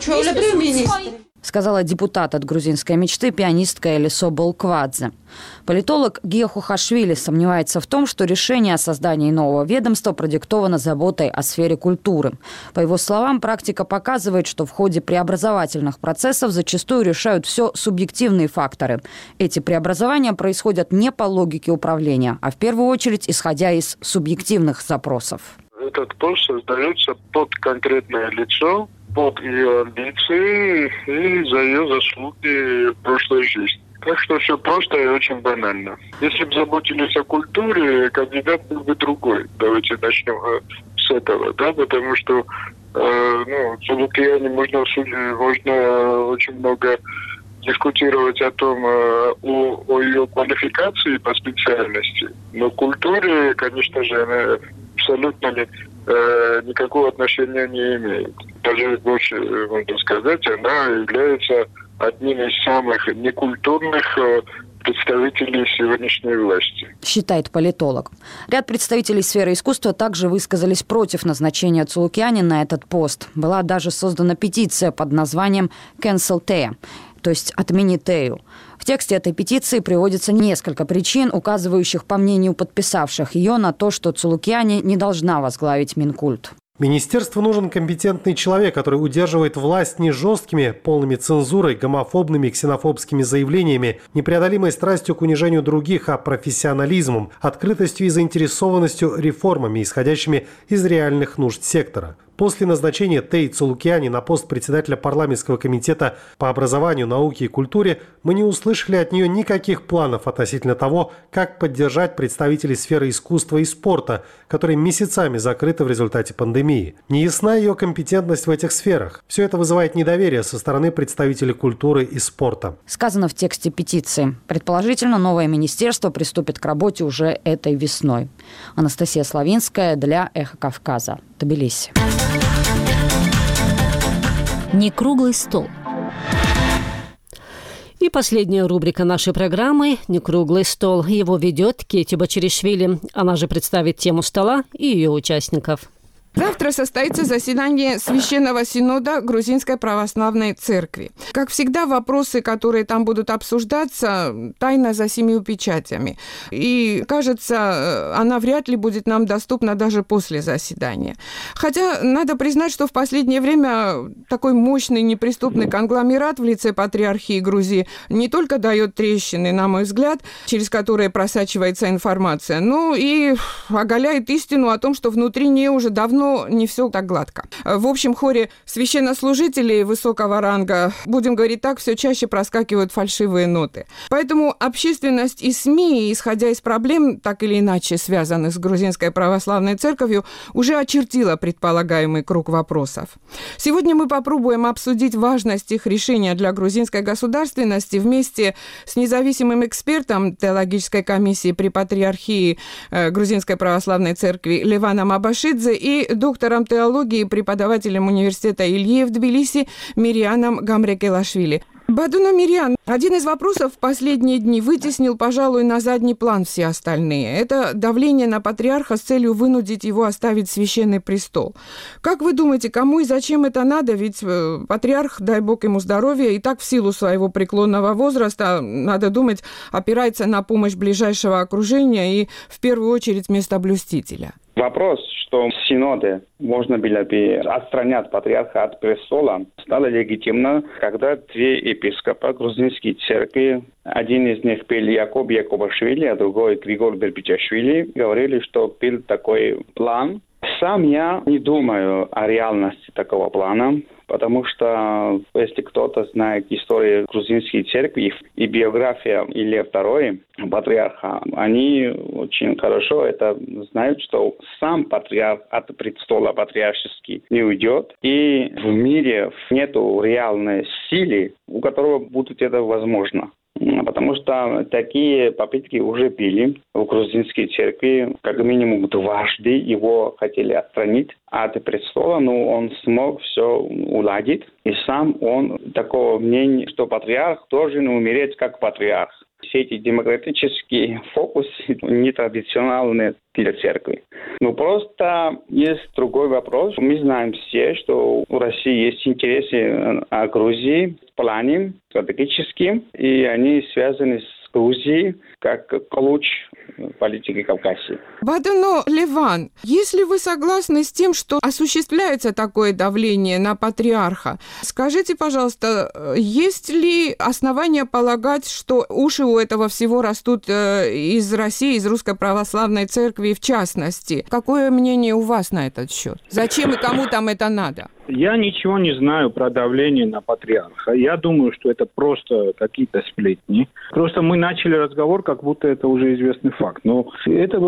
Сказала депутат от грузинской мечты, пианистка Элисо Болквадзе. Политолог Гия Хухашвили сомневается в том, что решение о создании нового ведомства продиктовано заботой о сфере культуры. По его словам, практика показывает, что в ходе преобразовательных процессов зачастую решают все субъективные факторы. Эти преобразования происходят не по логике управления, а в первую очередь исходя из субъективных запросов. Этот пост создается под конкретное лицо, под ее амбиции и за ее заслуги в прошлой жизни. Так что все просто и очень банально. Если бы заботились о культуре, кандидат был бы другой. Давайте начнем с этого, да, потому что э, ну, Цулукиани можно, можно очень много дискутировать о том, о, о ее квалификации по специальности, но к культуре, конечно же, она абсолютно не, э, никакого отношения не имеет. Даже больше, можно сказать, она является одним из самых некультурных э, представителей сегодняшней власти. Считает политолог. Ряд представителей сферы искусства также высказались против назначения Цулукиани на этот пост. Была даже создана петиция под названием «Cancel Teya», то есть «Отмени Тею». В тексте этой петиции приводится несколько причин, указывающих, по мнению подписавших ее, на то, что Цулукиани не должна возглавить Минкульт. Министерству нужен компетентный человек, который удерживает власть не жесткими, полными цензурой, гомофобными, ксенофобскими заявлениями, непреодолимой страстью к унижению других, а профессионализмом, открытостью и заинтересованностью реформами, исходящими из реальных нужд сектора. После назначения Теи Цулукиани на пост председателя парламентского комитета по образованию, науке и культуре мы не услышали от нее никаких планов относительно того, как поддержать представителей сферы искусства и спорта, которые месяцами закрыты в результате пандемии. Не ясна ее компетентность в этих сферах. Все это вызывает недоверие со стороны представителей культуры и спорта. Сказано в тексте петиции. Предположительно, новое министерство приступит к работе уже этой весной. Анастасия Славинская для «Эхо Кавказа», Тбилиси. Не круглый стол. И последняя рубрика нашей программы «Не круглый стол». Его ведет Кети Бачаришвили. Она же представит тему стола и ее участников. Завтра состоится заседание Священного Синода Грузинской Православной Церкви. Как всегда, вопросы, которые там будут обсуждаться, тайна за семью печатями. И, кажется, она вряд ли будет нам доступна даже после заседания. Хотя, надо признать, что в последнее время такой мощный неприступный конгломерат в лице Патриархии Грузии не только дает трещины, на мой взгляд, через которые просачивается информация, но и оголяет истину о том, что внутри нее уже давно не все так гладко. В общем хоре священнослужителей высокого ранга, будем говорить так, все чаще проскакивают фальшивые ноты. Поэтому общественность и СМИ, исходя из проблем, так или иначе связанных с Грузинской Православной Церковью, уже очертила предполагаемый круг вопросов. Сегодня мы попробуем обсудить важность их решения для грузинской государственности вместе с независимым экспертом теологической комиссии при Патриархии Грузинской Православной Церкви Леваном Абашидзе и доктором теологии, преподавателем университета Ильи в Тбилиси Мирианом Гамрекелашвили. Бадуно Мирьян, один из вопросов в последние дни вытеснил, пожалуй, на задний план все остальные. Это давление на патриарха с целью вынудить его оставить священный престол. Как вы думаете, кому и зачем это надо? Ведь патриарх, дай бог ему здоровья, и так в силу своего преклонного возраста, надо думать, опирается на помощь ближайшего окружения и в первую очередь местоблюстителя. Вопрос, что в Синоде можно было бы отстранять патриарха от престола, стало легитимно, когда две епископа грузинской церкви, один из них был Якоб Якобашвили, а другой Григорий Бербичашвили, говорили, что был такой план. Сам я не думаю о реальности такого плана, потому что если кто-то знает историю грузинской церкви и биография Илья второго, патриарха, они очень хорошо это знают, что сам патриарх от престола патриаршеский не уйдет, и в мире нету реальной силы, у которого будет это возможно. Потому что такие попытки уже были в грузинской церкви. Как минимум дважды его хотели отстранить от престола, но он смог все уладить. И сам он такого мнения, что патриарх должен умереть как патриарх. Все эти демократические фокусы нетрадиционные для церкви. Но просто есть другой вопрос. Мы знаем все, что у России есть интересы о Грузии в плане стратегическим, и они связаны с Грузией как ключ политики Кавказии. Бадуно Леван, если вы согласны с тем, что осуществляется такое давление на патриарха, скажите, пожалуйста, есть ли основания полагать, что уши у этого всего растут из России, из Русской Православной Церкви в частности? Какое мнение у вас на этот счет? Зачем и кому там это надо? Я ничего не знаю про давление на патриарха. Я думаю, что это просто какие-то сплетни. Просто мы начали разговор, как будто это уже известный факт. Но этого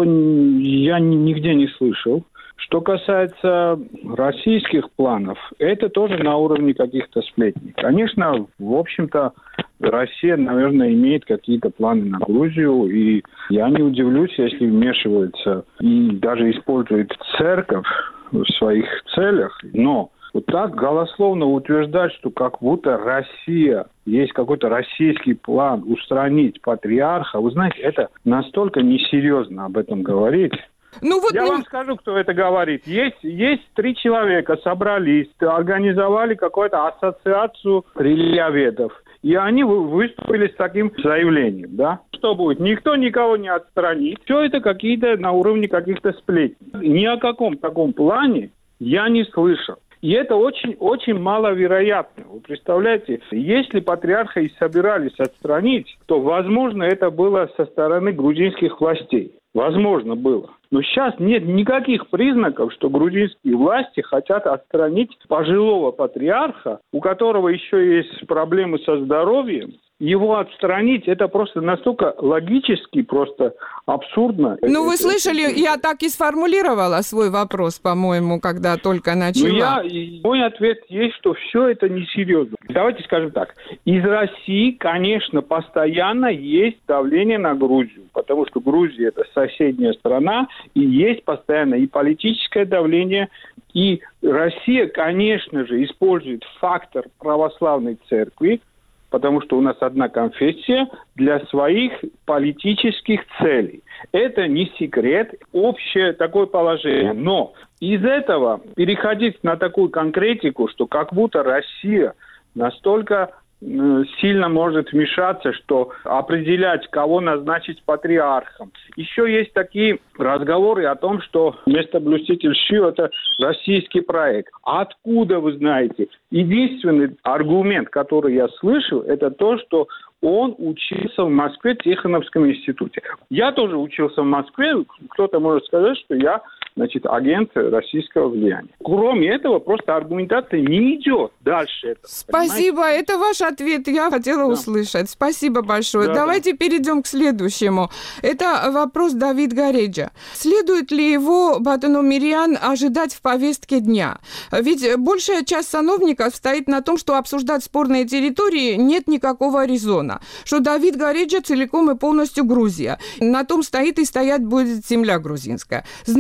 я нигде не слышал. Что касается российских планов, это тоже на уровне каких-то сплетней. Конечно, в общем-то, Россия, наверное, имеет какие-то планы на Грузию, и я не удивлюсь, если вмешивается и даже использует церковь в своих целях. Но вот так голословно утверждать, что как будто Россия, есть какой-то российский план устранить патриарха, вы знаете, это настолько несерьезно об этом говорить. Ну, вот Я мы... вам скажу, кто это говорит. Есть, есть три человека, собрались, организовали какую-то ассоциацию религиоведов. И они выступили с таким заявлением, да? Что будет? Никто никого не отстранит. Все это какие-то на уровне каких-то сплетен. Ни о каком таком плане я не слышал. И это очень-очень маловероятно. Вы представляете, если патриарха и собирались отстранить, то, возможно, это было со стороны грузинских властей. Возможно, было. Но сейчас нет никаких признаков, что грузинские власти хотят отстранить пожилого патриарха, у которого еще есть проблемы со здоровьем. Его отстранить, это просто настолько логически, просто абсурдно. Ну, вы это, слышали, это... я так и сформулировала свой вопрос, по-моему, когда только начала. Ну, я, мой ответ есть, что все это несерьезно. Давайте скажем так. Из России, конечно, постоянно есть давление на Грузию, потому что Грузия – это соседняя страна, и есть постоянно и политическое давление, и Россия, конечно же, использует фактор православной церкви, потому что у нас одна конфессия, для своих политических целей. Это не секрет, общее такое положение. Но из этого переходить на такую конкретику, что как будто Россия настолько сильно может вмешаться, что определять, кого назначить патриархом. Еще есть такие разговоры о том, что местоблюститель ШИО – это российский проект. Откуда вы знаете? Единственный аргумент, который я слышал, это то, что он учился в Москве в Тихоновском институте. Я тоже учился в Москве. Кто-то может сказать, что я, значит, агент российского влияния. Кроме этого, просто аргументация не идет дальше. Этого, Спасибо. понимаете? Это ваш ответ. Я хотела да. услышать. Спасибо большое. Да, Давайте да. перейдем к следующему. Это вопрос Давид Гареджа. Следует ли его, Бадуно Мирьян, ожидать в повестке дня? Ведь большая часть сановников стоит на том, что обсуждать спорные территории нет никакого резона. Что Давид Гареджа целиком и полностью Грузия. На том стоит и стоять будет земля грузинская. Значит ли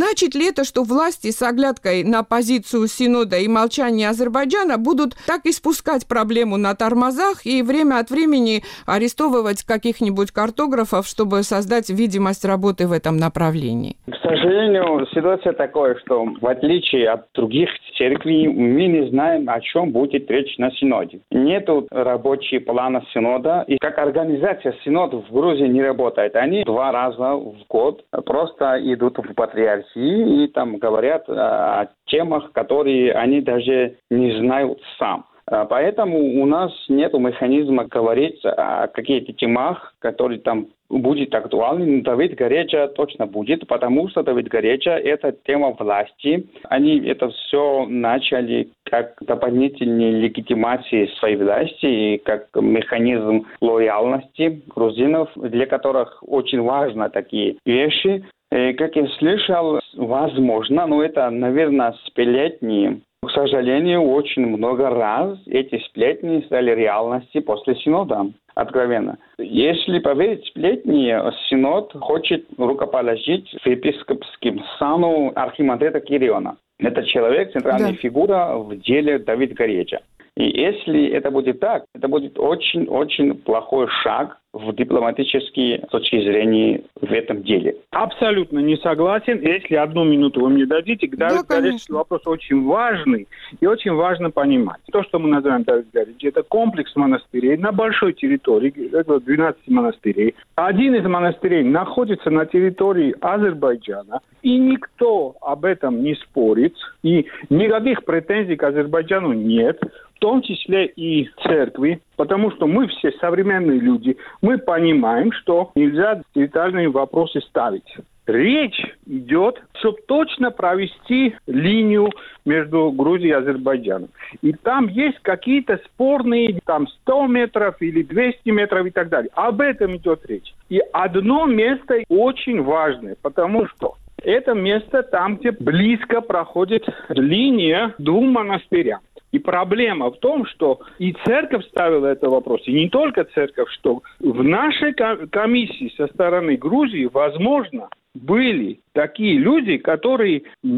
ли это, что власти с оглядкой на позицию Синода и молчание Азербайджана будут так и спускать проблему на тормозах и время от времени арестовывать каких-нибудь картографов, чтобы создать видимость работы в этом направлении? К сожалению, ситуация такая, что в отличие от других церквей, мы не знаем, о чем будет речь на Синоде. Нету рабочего плана Синода, и как организация Синод в Грузии не работает. Они два раза в год просто идут в патриархии и там говорят о темах, которые они даже не знают сам. Поэтому у нас нет механизма говорить о каких-то темах, которые там будет актуальны. Давид Гареджа точно будет, потому что Давид Гареджа – это тема власти. Они это все начали как дополнительные легитимации своей власти и как механизм лояльности грузинов, для которых очень важны такие вещи. И, как я слышал, возможно, но это, наверное, сплетни. К сожалению, очень много раз эти сплетни стали реальностью после Синода. Откровенно. Если поверить сплетни, Синод хочет рукоположить в епископском сану архимандрита Кириона. Это человек, центральная да. фигура в деле Давид Гареджа. И если это будет так, это будет очень-очень плохой шаг в дипломатической точке зрения в этом деле. Абсолютно не согласен. Если одну минуту вы мне дадите, Давид да, Гареджа вопрос очень важный и очень важно понимать. То, что мы называем Давид Гареджа, это комплекс монастырей на большой территории, это двенадцать монастырей. Один из монастырей находится на территории Азербайджана, и никто об этом не спорит, и никаких претензий к Азербайджану нет, в том числе и церкви, потому что мы все современные люди, мы понимаем, что нельзя детальные вопросы ставить. Речь идет, чтобы точно провести линию между Грузией и Азербайджаном. И там есть какие-то спорные, там сто метров или двести метров и так далее. Об этом идет речь. И одно место очень важное, потому что это место там, где близко проходит линия двум монастырям. И проблема в том, что и церковь ставила этот вопрос, и не только церковь, что в нашей комиссии со стороны Грузии, возможно, были такие люди, которые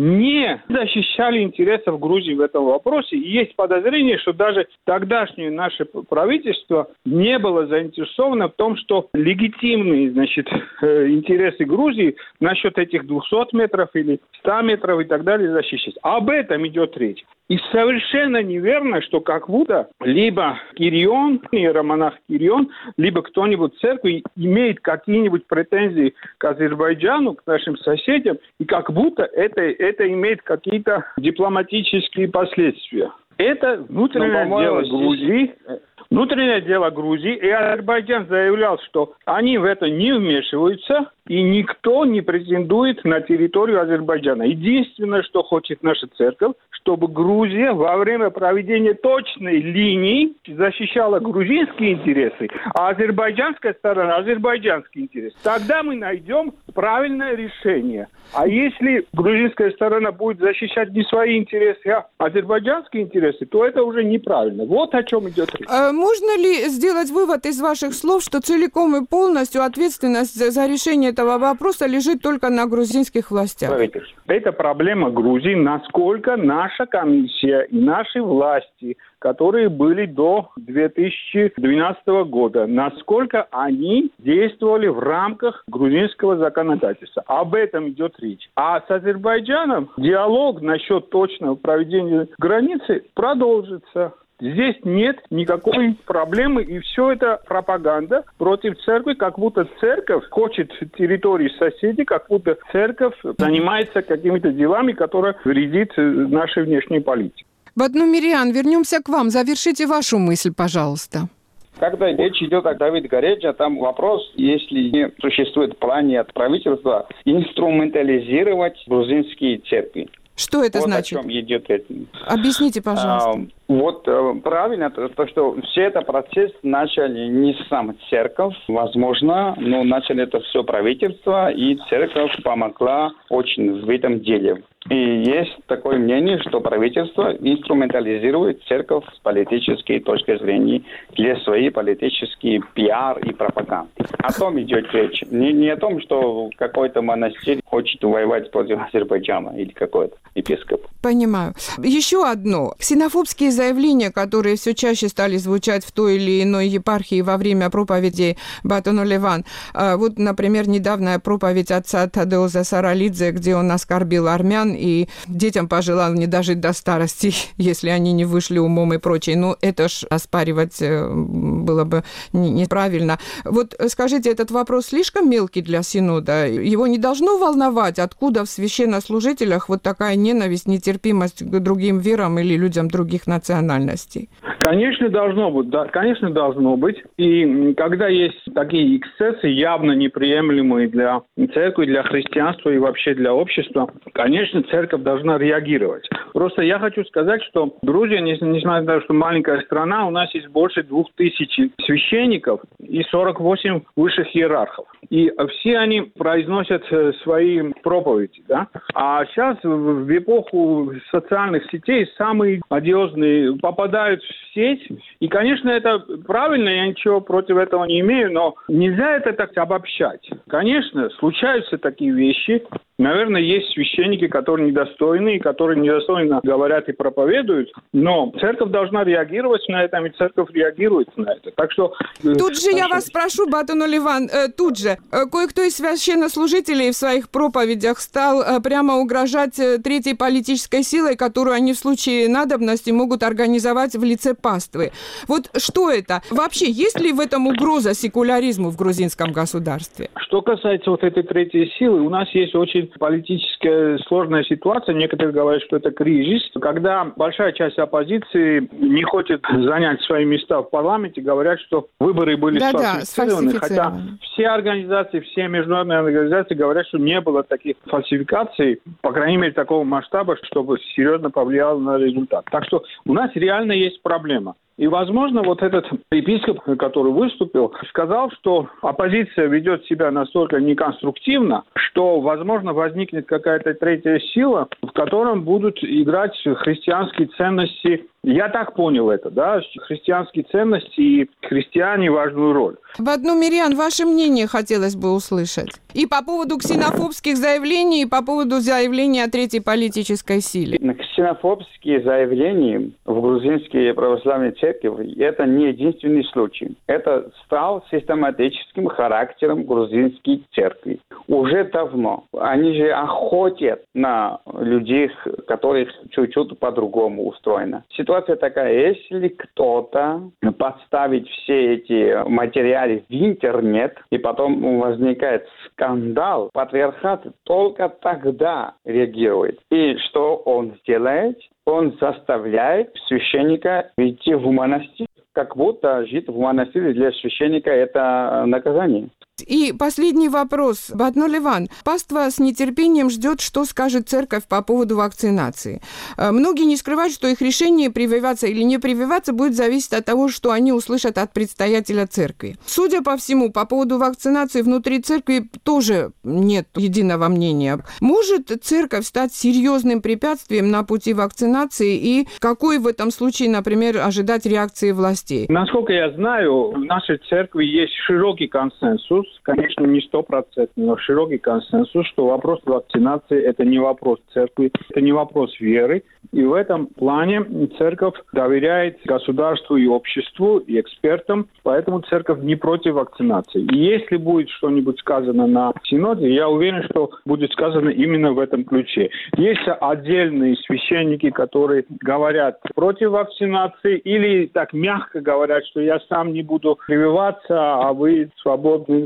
не защищали интересов Грузии в этом вопросе. И есть подозрение, что даже тогдашнее наше правительство не было заинтересовано в том, что легитимные, значит, интересы Грузии насчет этих двухсот метров или ста метров и так далее защищать. Об этом идет речь. И совершенно неверно, что как будто либо Кирион, иеромонах Кирион, либо кто-нибудь в церкви имеет какие-нибудь претензии к Азербайджану, к нашим соседям, и как будто это, это имеет какие-то дипломатические последствия. Это внутреннее ну, дело Грузии. Внутреннее дело Грузии, и Азербайджан заявлял, что они в это не вмешиваются, и никто не претендует на территорию Азербайджана. Единственное, что хочет наша церковь, чтобы Грузия во время проведения точной линии защищала грузинские интересы, а азербайджанская сторона – азербайджанские интересы. Тогда мы найдем правильное решение. А если грузинская сторона будет защищать не свои интересы, а азербайджанские интересы, то это уже неправильно. Вот о чем идет речь. А можно ли сделать вывод из ваших слов, что целиком и полностью ответственность за решение этого вопроса лежит только на грузинских властях? Это проблема Грузии, насколько наша комиссия и наши власти, которые были до две тысячи двенадцатого года, насколько они действовали в рамках грузинского законодательства. Об этом идет речь. А с Азербайджаном диалог насчет точного проведения границы продолжится. Здесь нет никакой проблемы, и все это пропаганда против церкви, как будто церковь хочет территории соседей, как будто церковь занимается какими-то делами, которые вредят нашей внешней политике. Батнумириан, вернемся к вам. Завершите вашу мысль, пожалуйста. Когда речь идет о Давиде Гареджа, там вопрос, если не существует в плане от правительства, инструментализировать грузинские церкви. Что это вот значит? О чем идет это. Объясните, пожалуйста. Вот э, правильно, то, то, что все этот процесс начали не сам церковь, возможно, но начали это все правительство, и церковь помогла очень в этом деле. И есть такое мнение, что правительство инструментализирует церковь с политической точки зрения для своей политической пиар и пропаганды. О том идет речь. Не, не о том, что какой-то монастырь хочет воевать против Азербайджана или какой-то епископ. Понимаю. Еще одно. Ксенофобские заявления, которые все чаще стали звучать в той или иной епархии во время проповедей Батону-Леван. Вот, например, недавняя проповедь отца Тадеуза Саралидзе, где он оскорбил армян и детям пожелал не дожить до старости, если они не вышли умом и прочее. Ну, это ж оспаривать было бы неправильно. Вот скажите, этот вопрос слишком мелкий для Синода? Его не должно волновать, откуда в священнослужителях вот такая ненависть, нетерпимость к другим верам или людям других национальностей? Конечно, должно быть. Да, конечно, должно быть. И когда есть такие эксцессы, явно неприемлемые для церкви, для христианства и вообще для общества, конечно, церковь должна реагировать. Просто я хочу сказать, что Грузия, несмотря на то, что маленькая страна, у нас есть больше двух тысяч священников и сорок восемь высших иерархов. И все они произносят свои проповеди. Да? А сейчас в эпоху социальных сетей самые одиозные попадают в сеть. И, конечно, это правильно, я ничего против этого не имею, но нельзя это так обобщать. Конечно, случаются такие вещи. Наверное, есть священники, которые недостойны, которые недостойно говорят и проповедуют, но церковь должна реагировать на это, и церковь реагирует на это. Так что... Тут же я вас прошу, Батону-Леван, тут же, кое-кто из священнослужителей в своих проповедях стал прямо угрожать третьей политической силой, которую они в случае надобности могут организовать в лице паствы. Вот что это? Вообще, есть ли в этом угроза секуляризму в грузинском государстве? Что касается вот этой третьей силы, у нас есть очень политическая сложная ситуация. Некоторые говорят, что это кризис. Когда большая часть оппозиции не хочет занять свои места в парламенте, говорят, что выборы были Да-да, сфальсифицированы. Хотя все организации, все международные организации говорят, что не было таких фальсификаций, по крайней мере, такого масштаба, чтобы серьезно повлияло на результат. Так что у нас реально есть проблема. И, возможно, вот этот епископ, который выступил, сказал, что оппозиция ведет себя настолько неконструктивно, что, возможно, возникнет какая-то третья сила, в котором будут играть христианские ценности. Я так понял это, да, христианские ценности и христиане важную роль. Батну-Мириан, ваше мнение хотелось бы услышать. И по поводу ксенофобских заявлений, и по поводу заявления о третьей политической силе. Ксенофобские заявления в грузинской православной церкви – это не единственный случай. Это стал систематическим характером грузинской церкви. Уже давно. Они же охотят на людей, которых чуть-чуть по-другому устроено. Ситуация такая, если кто-то подставит все эти материалы в интернет, и потом возникает скандал, патриархат только тогда реагирует. И что он делает? Он заставляет священника идти в монастырь. Как будто жить в монастыре для священника – это наказание. И последний вопрос. Батну-Леван, паства с нетерпением ждет, что скажет церковь по поводу вакцинации. Многие не скрывают, что их решение прививаться или не прививаться будет зависеть от того, что они услышат от предстоятеля церкви. Судя по всему, по поводу вакцинации внутри церкви тоже нет единого мнения. Может церковь стать серьезным препятствием на пути вакцинации, и какой в этом случае, например, ожидать реакции властей? Насколько я знаю, в нашей церкви есть широкий консенсус, конечно, не стопроцентный, но широкий консенсус, что вопрос вакцинации – это не вопрос церкви, это не вопрос веры. И в этом плане церковь доверяет государству и обществу, и экспертам, поэтому церковь не против вакцинации. И если будет что-нибудь сказано на синоде, я уверен, что будет сказано именно в этом ключе. Есть отдельные священники, которые говорят против вакцинации или так мягко говорят, что я сам не буду прививаться, а вы свободны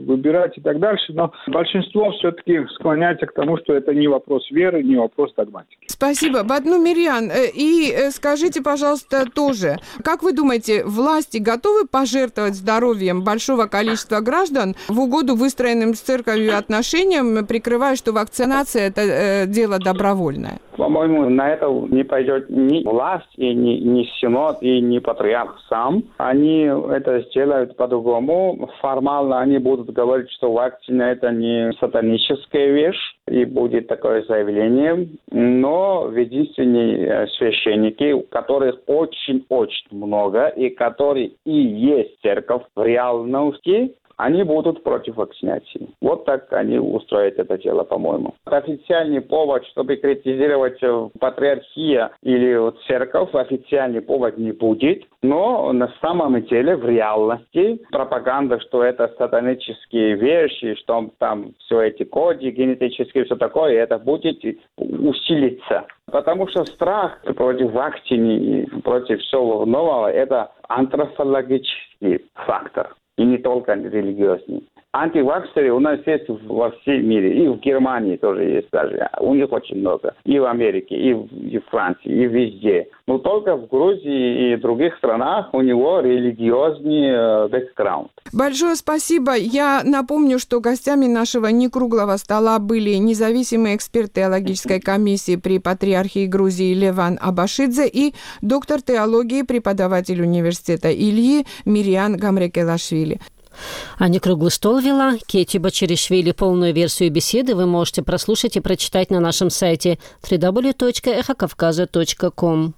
выбирать и так дальше. Но большинство все-таки склоняется к тому, что это не вопрос веры, не вопрос догматики. Спасибо. Бадну Мирьян, и скажите, пожалуйста, тоже, как вы думаете, власти готовы пожертвовать здоровьем большого количества граждан в угоду выстроенным с церковью отношениям, прикрывая, что вакцинация – это э, дело добровольное? По-моему, на это не пойдет ни власть, и ни, ни синод, и ни патриарх сам. Они это сделают по-другому. Формально они будут говорить, что вакцина – это не сатаническая вещь, и будет такое заявление. Но единственные священники, которых очень-очень много, и которые и есть церковь в реальности, они будут против вакцинации. Вот так они устроят это дело, по-моему. Официальный повод, чтобы критизировать патриархию или церковь, официальный повод не будет. Но на самом деле, в реальности, пропаганда, что это сатанические вещи, что там все эти коды генетические, все такое, это будет усилиться. Потому что страх против вакцины и против всего нового – это антропологический фактор. И не только религиозный. Антиваксеры у нас есть во всем мире. И в Германии тоже есть даже. У них очень много. И в Америке, и в, и в Франции, и везде. Но только в Грузии и других странах у него религиозный бэкграунд. Большое спасибо. Я напомню, что гостями нашего некруглого стола были независимые эксперты теологической комиссии при Патриархии Грузии Леван Абашидзе и доктор теологии, преподаватель университета Ильи Мирьян Гамрекелашвили. А некруглый стол вела Кети Бачеришвили. Полную версию беседы вы можете прослушать и прочитать на нашем сайте дабл ю дабл ю дабл ю точка эхо кавказа точка ком.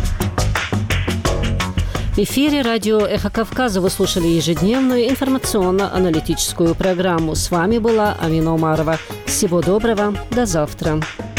В эфире радио «Эхо Кавказа» вы слушали ежедневную информационно-аналитическую программу. С вами была Амина Умарова. Всего доброго, до завтра.